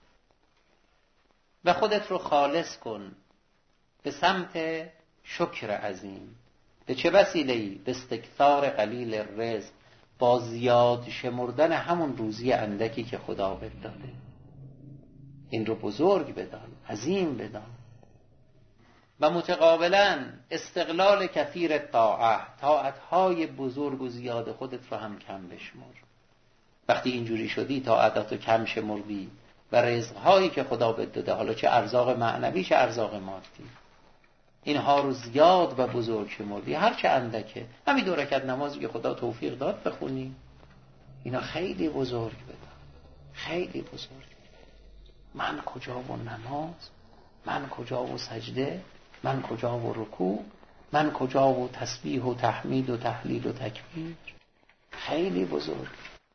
و خودت رو خالص کن به سمت شکر عظیم. به چه وسیله‌ای؟ به استکثار قلیل الرزق، با زیاد شمردن همون روزی اندکی که خدا بهت داده. این رو بزرگ بدان، عظیم بدان. و متقابلا استقلال کثیر الطاعه، طاعتهای بزرگ و زیاد خودت رو هم کم بشمر. وقتی اینجوری شدی، طاعتاتو کم شمردی و رزقهایی که خدا بهت داده، حالا چه ارزاق معنوی چه ارزاق مادی، اینها رو زیاد و بزرگ شمردی، هر چه اندکه. همین 2 رکعت نمازی که خدا توفیق داد بخونی، اینا خیلی بزرگ بدان، خیلی بزرگ. من کجا و نماز، من کجا و سجده، من کجا و رکوع، من کجا و تسبیح و تحمید و تهلیل و تکبیر. خیلی بزرگ.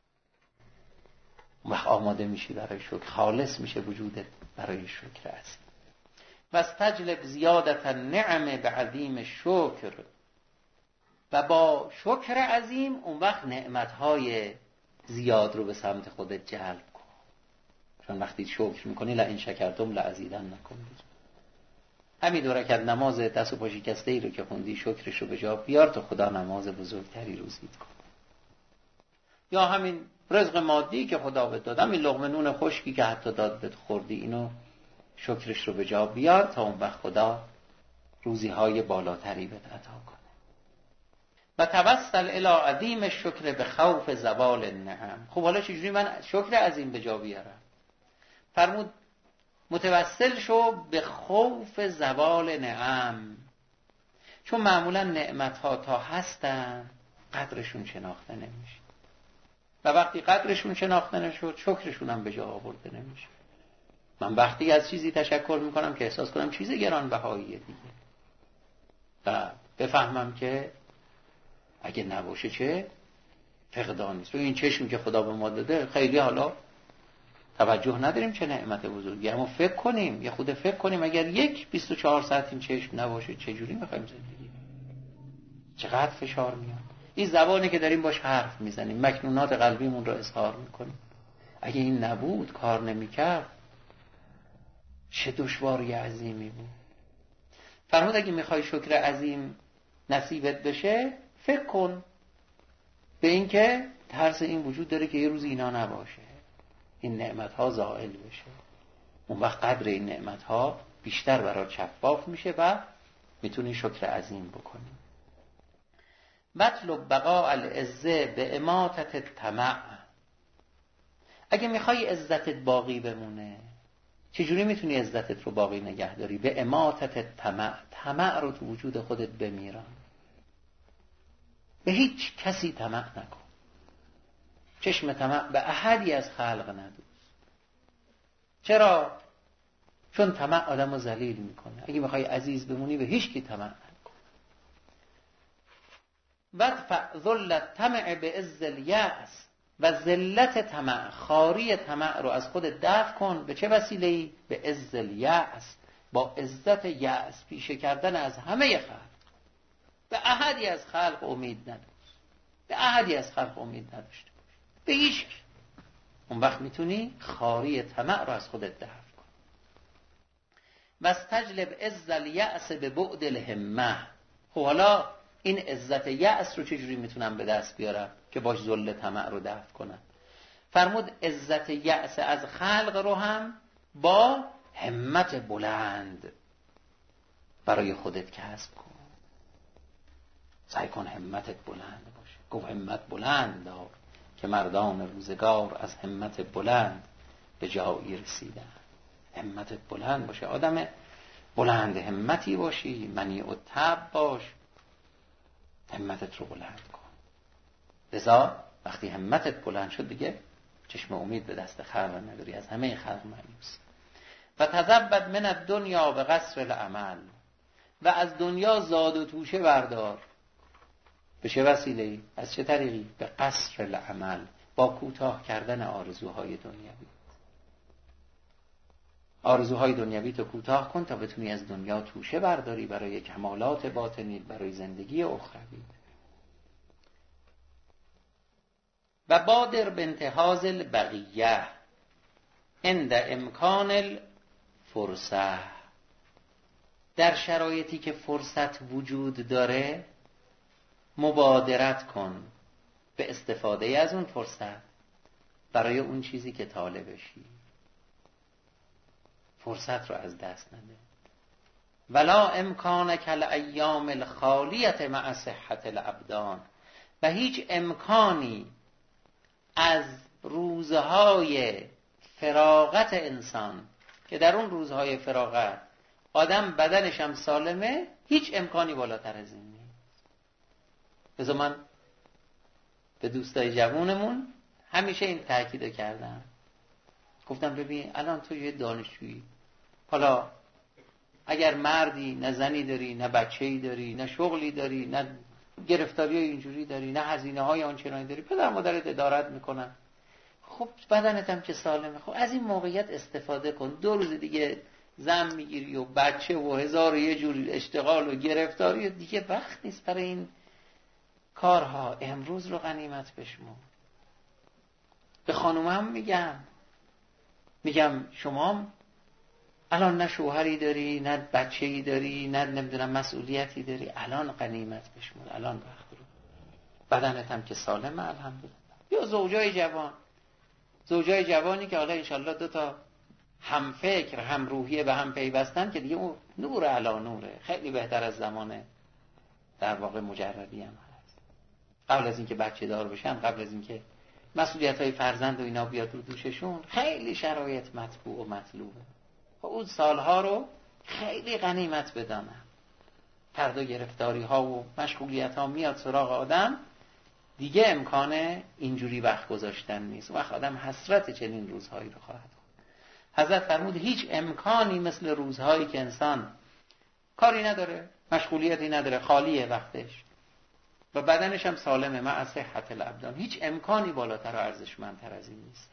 وقت آماده میشی برای شکر، خالص میشه وجودت برای شکر است. و استجلب زیادت النعم بعظیم الشکر. و با شکر عظیم اون وقت نعمتهای زیاد رو به سمت خودت جلب کن. چون وقتی شکر میکنی لئن شکرتم لازیدنکم. همین 2 رکعت نماز دست و پا شکسته ای رو که خوندی شکرش رو به جا بیار تا خدا نماز بزرگتری روزید کنه. یا همین رزق مادی که خدا بهت داد، همین لقمه نون خشکی که حتی داد بهت خوردی، اینو شکرش رو به جا بیار تا اون وقت خدا روزی‌های بالاتری بهت عطا کنه. و توسل الی عظیم الشکر به خوف زوال النعم. خب حالا چجوری من شکر عظیم به جا بیارم؟ فرمود متوسل شو به خوف زوال نعم، چون معمولا نعمت‌ها تا هستن قدرشون شناخته نمیشه و وقتی قدرشون شناخته نشد شکرشون هم به جا آورده نمیشه. من وقتی از چیزی تشکر میکنم که احساس کنم چیز گرانبهاییه دیگه و بفهمم که اگه نباشه چه فقدانی است. این چشمی که خدا به ما داده خیلی حالا توجه نداریم چه نعمت بزرگی، اما فکر کنیم، یه خود فکر کنیم اگر 24 ساعت این چشم نباشه چجوری میخوایم زندگی؟ چقدر فشار میاد. این زبانی که داریم باش حرف میزنیم، مکنونات قلبیمون رو اظهار میکنیم، اگه این نبود، کار نمیکرد، چه دشواری عظیمی بود. فرمود اگه میخوای شکر عظیم نصیبت بشه فکر کن به این که ترس این وجود داره که یه روز اینا نباشه، این نعمت‌ها زائل بشه. اون وقت قدر این نعمت‌ها بیشتر برات شفاف میشه و میتونی شکر عظیم بکنی. مطلب بقاء العزه به اماتت الطمع. اگه میخوای عزتت باقی بمونه چجوری میتونی عزتت رو باقی نگه داری؟ به اماتت الطمع. طمع رو تو وجود خودت بمیران. به هیچ کسی طمع نکن. چشم طمع به احدی از خلق ندوز. چرا؟ چون طمع آدمو ذلیل میکنه. اگه میخوای عزیز بمونی به هیچ کی طمع نکن. ودفع ذل الطمع به عز الیأس. و ذلت طمع، خاری طمع رو از خودت دفع کن. به چه وسیله‌ای؟ به عز الیأس، با عزت یأس، پیشه کردن از همه خلق. به احدی از خلق امید نداشت، به احدی از خلق امید نداشته باش، به هیچ. اون وقت میتونی خاری طمع رو از خودت دفع کن. واستجلب عز الیأس به بعد الهمه. خب حالا این عزت یأس رو چجوری میتونم به دست بیارم که باش ذل طمع رو دفع کنم؟ فرمود عزت یأس از خلق رو هم با همت بلند برای خودت کسب کن. سعی کن همتت بلند باشه. گفت همت بلند دار که مردان روزگار از همت بلند به جایی رسیدن. همتت بلند باشه، آدم بلند همتی باشی، منیع الطبع باش، همتت رو بلند کن. لذا وقتی همتت بلند شد دیگه چشم امید به دست خلق نداری، از همه خلق مایوس. و تزود من الدنیا به قصر العمل. و از دنیا زاد و توشه بردار. به چه وسیله‌ای؟ از چه طریقی؟ به قصر العمل، با کوتاه کردن آرزوهای دنیوی. آرزوهای دنیوی تو کوتاه کن تا بتونی از دنیا توشه برداری برای کمالات باطنی، برای زندگی اخروی. و بادر به انتهاز البقیه عند امکان الفرصه. در شرایطی که فرصت وجود داره مبادرت کن به استفاده از اون فرصت برای اون چیزی که طالبشی. فرصت رو از دست نده. ولا امکان کل ایام الخالیت مع صحت الابدان. و هیچ امکانی از روزهای فراغت انسان که در اون روزهای فراغت آدم بدنش هم سالمه، هیچ امکانی بالاتر از این نیست. لذا من به دوستای جوونمون همیشه این تاکید کردم، گفتم ببین الان تو یه دانشجویی، حالا اگر مردی، نه زنی داری، نه بچه‌ای داری، نه شغلی داری، نه گرفتاری اینجوری داری، نه هزینه های آنچنانی داری، پدر مادرت ادارت میکنن، خب بدنت هم که سالمه، خب از این موقعیت استفاده کن. 2 روز دیگه زن میگیری و بچه و هزار و یه جور اشتغال و گرفتاری و دیگه وقت نیست برای این کارها. امروز رو غنیمت بشمر. به خانومم میگم شما الان نه شوهری داری، نه بچه‌ای داری، نه نمیدونم مسئولیتی داری، الان غنیمت بشمر، الان وقت رو. بدنت هم که سالمه الحمدلله. یا زوجای جوانی که حالا انشالله 2 تا هم فکر هم روحیه به هم پیوستن که دیگه اون نور علی نوره، خیلی بهتر از زمان در واقع مجردی هم هست. قبل از اینکه بچه دار بشن، قبل از اینکه مسئولیت‌های فرزند و اینا بیاد رو دوششون، خیلی شرایط مطبوع و مطلوبه. اون سالها رو خیلی غنیمت بدانم. فردا گرفتاری ها و مشغولیت ها میاد سراغ آدم، دیگه امکان اینجوری وقت گذاشتن نیست. وقت آدم حسرت چنین روزهایی رو خواهد. حضرت فرمود هیچ امکانی مثل روزهایی که انسان کاری نداره، مشغولیتی نداره، خالیه وقتش و بدنش هم سالمه، مع صحت الابدان، هیچ امکانی بالاتر و ارزشمندتر از این نیست.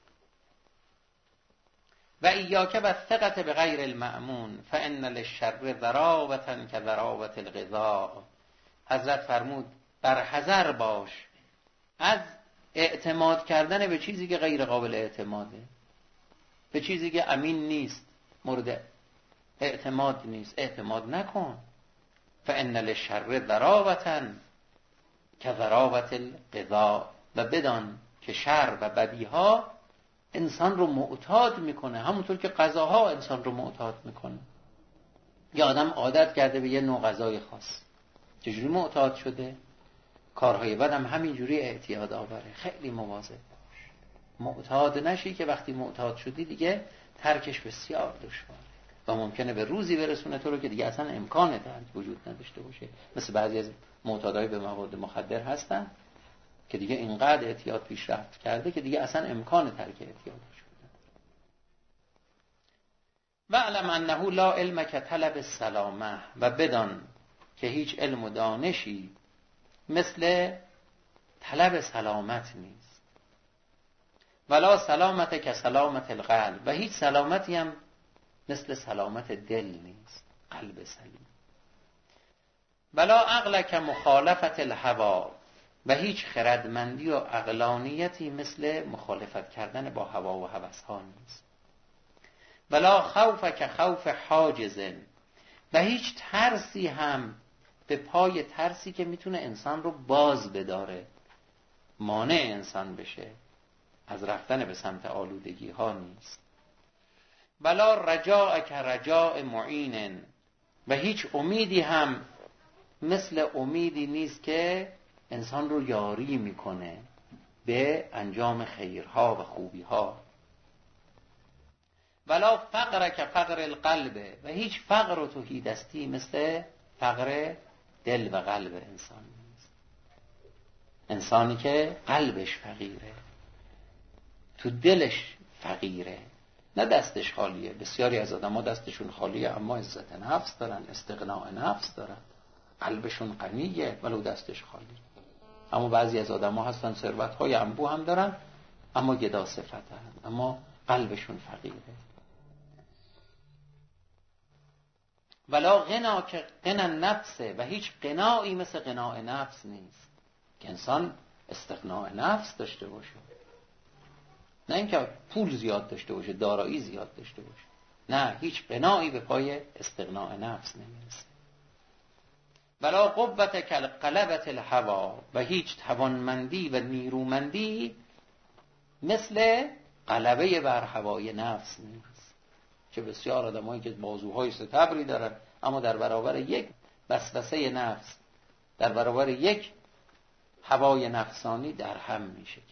و ایاک و الثقة بغیر المأمون فان للشر ذراوة كذراوة الغذاء. حضرت فرمود بر حذر باش از اعتماد کردن به چیزی که غیر قابل اعتماده، به چیزی که امین نیست، مورد اعتماد نیست، اعتماد نکن. فان للشر ذراوة كذراوة الغذاء. و بدان که شر و بدیها انسان رو معتاد میکنه، همونطور که غذاها انسان رو معتاد میکنه. یه آدم عادت کرده به یه نوع غذای خاص، چجوری معتاد شده؟ کارهای بد هم همینجوری اعتیاد آوره. خیلی مواظب باش معتاد نشی که وقتی معتاد شدی دیگه ترکش بسیار دشواره و ممکنه به روزی برسونه تو رو که دیگه اصلا امکان ترک وجود نداشته باشه. مثل بعضی از معتادای به مواد مخدر هستن که دیگه اینقدر اعتیاد پیشرفت کرده که دیگه اصلا امکان ترک اعتیادش نداره. و علم انه لا علم که طلب السلامه. و بدان که هیچ علم و دانشی مثل طلب سلامت نیست. ولا سلامت که سلامت القلب. و هیچ سلامتی هم مثل سلامت دل نیست، قلب سلیم. ولا عقل که مخالفت الهوا. و هیچ خردمندی و عقلانیتی مثل مخالفت کردن با هوا و هوس ها نیست. ولا خوف که خوف حاجز. و هیچ ترسی هم به پای ترسی که میتونه انسان رو باز بداره، مانع انسان بشه از رفتن به سمت آلودگی ها نیست. ولا رجاء که رجاء معین. و هیچ امیدی هم مثل امیدی نیست که انسان رو یاری میکنه به انجام خیرها و خوبیها. ولا فقر که فقر القلب. و هیچ فقر و تهیدستی مثل فقر دل و قلب انسان نیست. انسانی که قلبش فقیره، تو دلش فقیره، نه دستش خالیه. بسیاری از آدم ها دستشون خالیه اما عزت نفس دارن، استغناء نفس دارن، قلبشون غنیه ولو دستش خالیه. اما بعضی از آدم ها هستن ثروت‌های انبوه هم دارن اما گدا صفتن، اما قلبشون فقیره. ولا غنا که غنا نفسه. و هیچ غنایی مثل غناء نفس نیست که انسان استغناء نفس داشته باشه، نه اینکه پول زیاد داشته باشه، دارایی زیاد داشته باشه، نه، هیچ غنایی به پای استغناء نفس نمیرسه. ولا قوت که غلبت الهوا. و هیچ توانمندی و نیرومندی مثل غلبه بر هوای نفس نیست. چه بسیار آدمایی که بازوهای ستبری دارن اما در برابر یک وسوسه نفس، در برابر یک هوای نفسانی در هم میشکنن.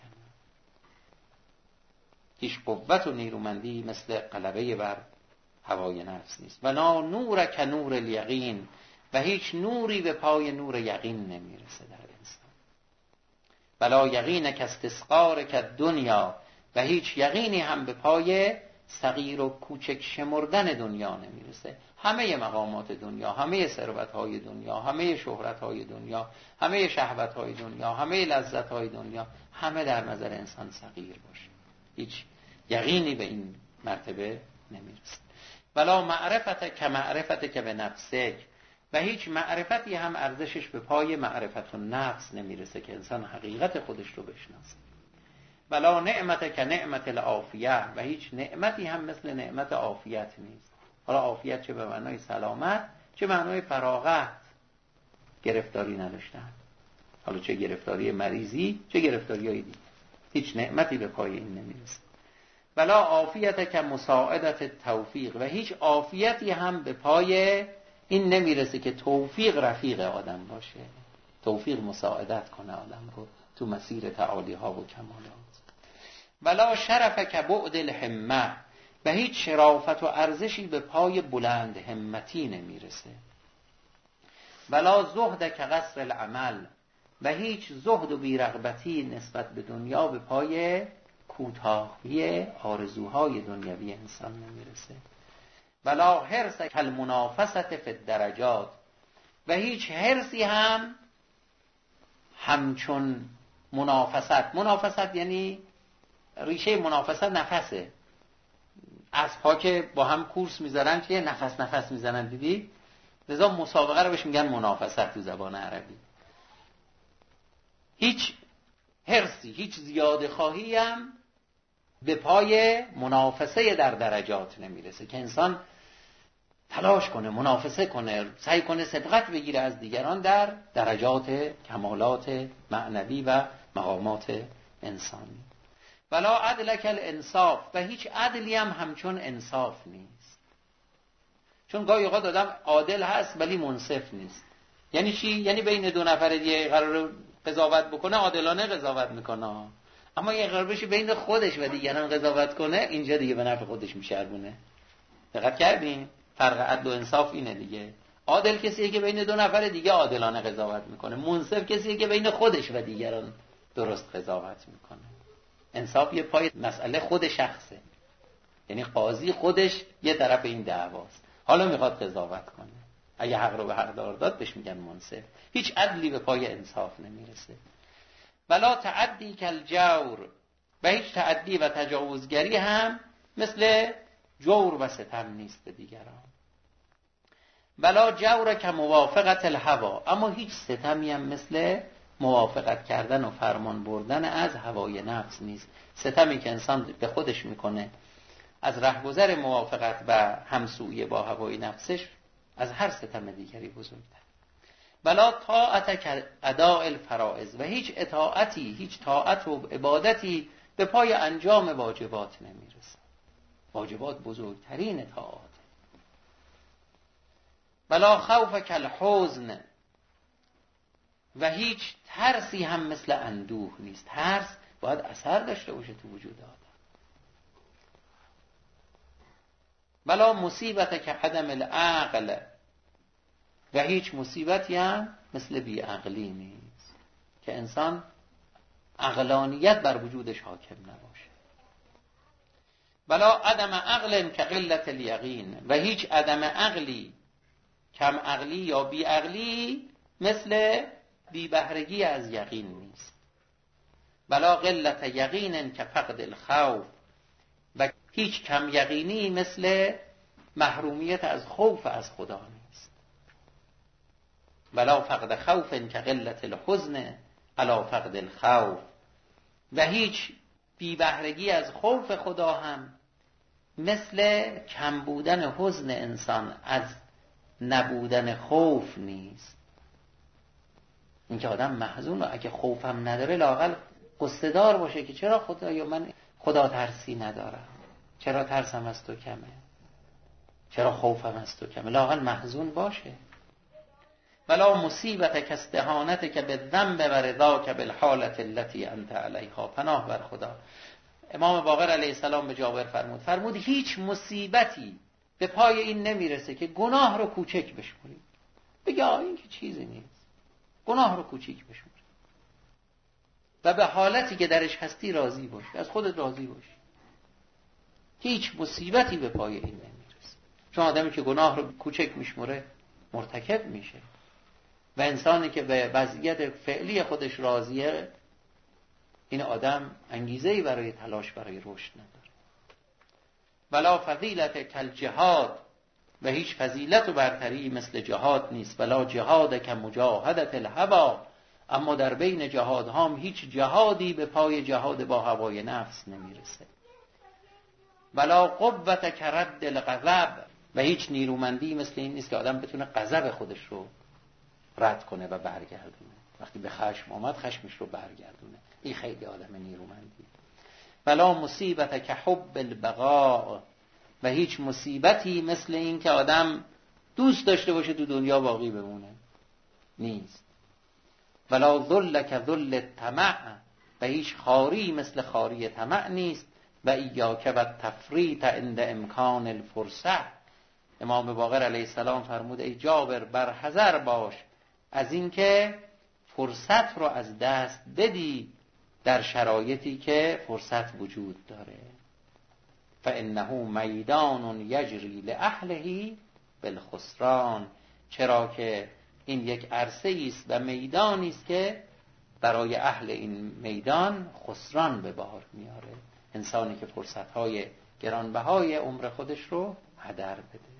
هیچ قوت و نیرومندی مثل غلبه بر هوای نفس نیست. ولا نور که نور الیقین. و هیچ نوری به پای نور یقین نمیرسه در انسان. ولا یقین که استسقار که دنیا. و هیچ یقینی هم به پای صغیر و کوچک شمردن دنیا نمیرسه. همه مقامات دنیا، همه ثروت‌های دنیا، همه شهرت‌های دنیا، همه شهوت‌های دنیا، همه لذت‌های دنیا، همه در نظر انسان صغیر باشه. هیچ یقینی به این مرتبه نمیرسه. ولا معرفت که معرفت که به نفسک. و هیچ معرفتی هم ارزشش به پای معرفت و نفس نمیرسه که انسان حقیقت خودش رو بشناسه. ولا نعمت که نعمت العافیه، و هیچ نعمتی هم مثل نعمت عافیت نیست. حالا عافیت چه به معنای سلامت چه به معنای فراغت، گرفتاری نداشتن، حالا چه گرفتاری مریضی چه گرفتاری های دیگه، هیچ نعمتی به پای این نمیرسه. ولا عافیت که مساعدت توفیق، و هیچ عافیتی هم به پای این نمیرسه که توفیق رفیق آدم باشه، توفیق مساعدت کنه آدم رو تو مسیر تعالی ها و کمالات. ولا شرف که بعد الهمه، و هیچ شرافت و ارزشی به پای بلند همتی نمیرسه. ولا زهد که قصر العمل، و هیچ زهد و بیرغبتی نسبت به دنیا به پای کوتاهی آرزوهای دنیوی انسان نمیرسه. ولا حرص کالمنافسه فی الدرجات، و هیچ حرصی هم همچون منافست یعنی ریشه منافست نفسه. اسب‌ها که با هم کورس میذارن که نفس میزنن، دیدی؟ لذا مسابقه رو بهش میگن منافست تو زبان عربی. هیچ حرصی، هیچ زیاده خواهی هم به پای منافسه در درجات نمیرسه، که انسان تلاش کنه، منافسه کنه، سعی کنه سبقت بگیره از دیگران در درجات کمالات معنوی و مقامات انسانی. ولا عدل کالانصاف، و هیچ عدلی هم همچون انصاف نیست. چون گاهی اوقات آدم عادل هست ولی منصف نیست. یعنی چی؟ یعنی بین دو نفر دیگه قرار قضاوت بکنه عادلانه قضاوت میکنه، اما یه قرار بشه بین خودش و دیگران قضاوت کنه، اینجا دیگه به نفع خودش میشربونه. دقت کردین؟ فرق عدل و انصاف اینه دیگه. عادل کسیه که بین دو نفر دیگه عادلانه قضاوت میکنه، منصف کسیه که بین خودش و دیگران درست قضاوت میکنه. انصاف یه پای مسئله خود شخصه، یعنی قاضی خودش یه طرف این دعواست، حالا میخواد قضاوت کنه، اگه حق رو به حقدار داد بهش میگن منصف. هیچ عدلی به پای انصاف نمیرسه. ولا تعدی کالجور، و هیچ تعدی و تجاوزگری هم مثل جور و ستم نیست به دیگران. ولا جور که موافقت الهوا، اما هیچ ستمی هم مثل موافقت کردن و فرمان بردن از هوای نفس نیست. ستمی که انسان به خودش میکنه از رهگذر موافقت و همسویی با هوای نفسش از هر ستم دیگری بزرگتر. ولا طاعت که اداء الفرائض، و هیچ اطاعتی، هیچ طاعت و عبادتی به پای انجام واجبات نمیرسه. واجبات بزرگترین اطاعت. ولا خوف کالحزن، و هیچ ترسی هم مثل اندوه نیست. ترس باید اثر داشته باشه تو وجود آدم. ولا مصیبت که عدم العقل، و هیچ مصیبتی هم مثل بیعقلی نیست، که انسان عقلانیت بر وجودش حاکم نباشه. ولا عدم عقل که قلت الیقین، و هیچ عدم عقلی، کم عقلی یا بیعقلی مثل بی بهرگی از یقین نیست. ولا قلت یقین که فقد الخوف، و هیچ کم یقینی مثل محرومیت از خوف از خدا نیست. ولا فقد خوف که قلت الحزن علی فقد الخوف، و هیچ بی بهرگی از خوف خدا هم مثل کم بودن حزن انسان از نبودن خوف نیست. اینکه آدم محزون و اگه خوفم نداره لااقل قصه دار باشه که چرا خدایا من خدا ترسی ندارم، چرا ترسم از تو کمه، چرا خوفم از تو کمه، لااقل محزون باشه. ولا مصیبت که استهانت که به ذنب و رضا که بالحالت التي انت علیها. پناه بر خدا. امام باقر علیه السلام به جابر فرمود هیچ مصیبتی به پای این نمیرسه که گناه رو کوچک بشموری، بگه این که چیزی نیست، گناه رو کوچیک بشموری و به حالتی که درش هستی راضی باش، از خودت راضی باش. هیچ مصیبتی به پای این نمیرسه، چون آدمی که گناه رو کوچک میشموره مرتکب میشه، و انسانی که به وضعیت فعلی خودش راضیه، این آدم انگیزه‌ای برای تلاش برای رشد نداره. ولا فضیلت کالجهاد، و هیچ فضیلت و برتری مثل جهاد نیست. ولا جهاد که مجاهدت الهوا، اما در بین جهادها هم هیچ جهادی به پای جهاد با هوای نفس نمیرسه. ولا قوت کرد الغضب، و هیچ نیرومندی مثل این نیست که آدم بتونه غضب خودش رو رد کنه و برگردونه. وقتی به خشم آمد خشمش رو برگردونه، این خیلی آدم نیرومندی. ولا مصیبت که حب البقاء، و هیچ مصیبتی مثل این که آدم دوست داشته باشه تو دنیا باقی بمونه نیست. ولا ذل که ذل الطمع، و هیچ خاری مثل خاری طمع نیست. و ایاک و تفریط عند امکان الفرصه، امام باقر علیه السلام فرمود ای جابر بر حذر باش از این که فرصت رو از دست بدی در شرایطی که فرصت وجود داره. فانه میدان یجری لاهله بالخسران، چرا که این یک عرصه است و میدانی است که برای اهل این میدان خسران به بار میاره. انسانی که فرصت‌های گرانبهای عمر خودش رو هدر بده.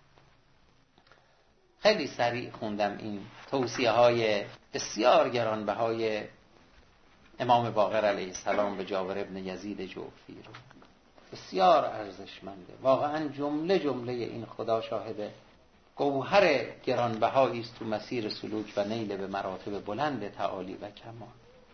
خیلی سریع خوندم این توصیه‌های بسیار گرانبهای امام باقر علیه السلام به جابر ابن یزید جعفی رو. بسیار ارزشمنده واقعا. جمله جمله این خدا شاهده گوهر گرانبهایی است تو مسیر سلوک و نیل به مراتب بلند تعالی و کمال.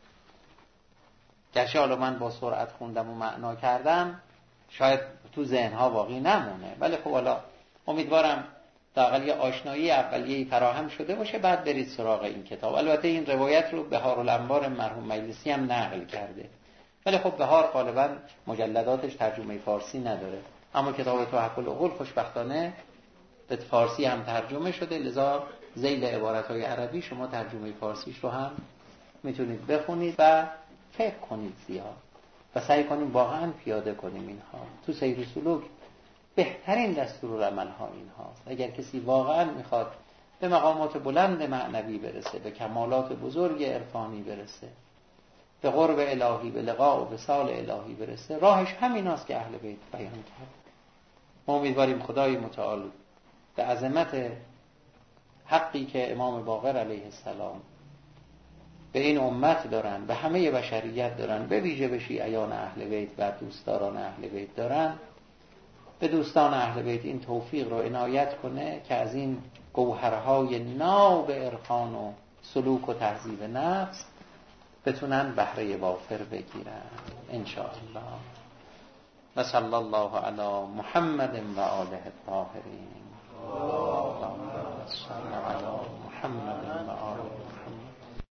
گرچه حالا من با سرعت خوندم و معنا کردم شاید تو ذهنها واقعی نمونه، ولی خب حالا امیدوارم حداقل یه آشنایی اولیه‌ای فراهم شده باشه، بعد برید سراغ این کتاب. البته این روایت رو بهارالانوار مرحوم مجلسی هم نقل کرده، ولی خب بهار غالبا مجلداتش ترجمه فارسی نداره، اما کتاب تحف العقول خوشبختانه به فارسی هم ترجمه شده، لذا ذیل عبارت‌های عربی شما ترجمه فارسیش رو هم میتونید بخونید و فکر کنید زیاد و سعی کنیم واقعا پیاده کنیم اینها. تو سیر و سلوک بهترین دستورالعمل ها این هاست. اگر کسی واقعا میخواد به مقامات بلند معنوی برسه، به کمالات بزرگ عرفانی برسه، به قرب الهی، به لقاء و وصال الهی برسه، راهش همین است که اهل بیت بیان کرد. ما امیدواریم خدای متعال به عظمت حقی که امام باقر علیه السلام به این امت دارن، به همه بشریت دارن، به ویژه به شیعیان اهل بیت و دوستداران اهل بیت دارن، به دوستان اهل بیت این توفیق رو عنایت کنه که از این گوهرهای ناب عرفان و سلوک و تهذیب نفس بتونن بهره وافر بگیرن ان شاء الله. و صلی الله علی محمد و آله الطاهرین. اللهم صل علی محمد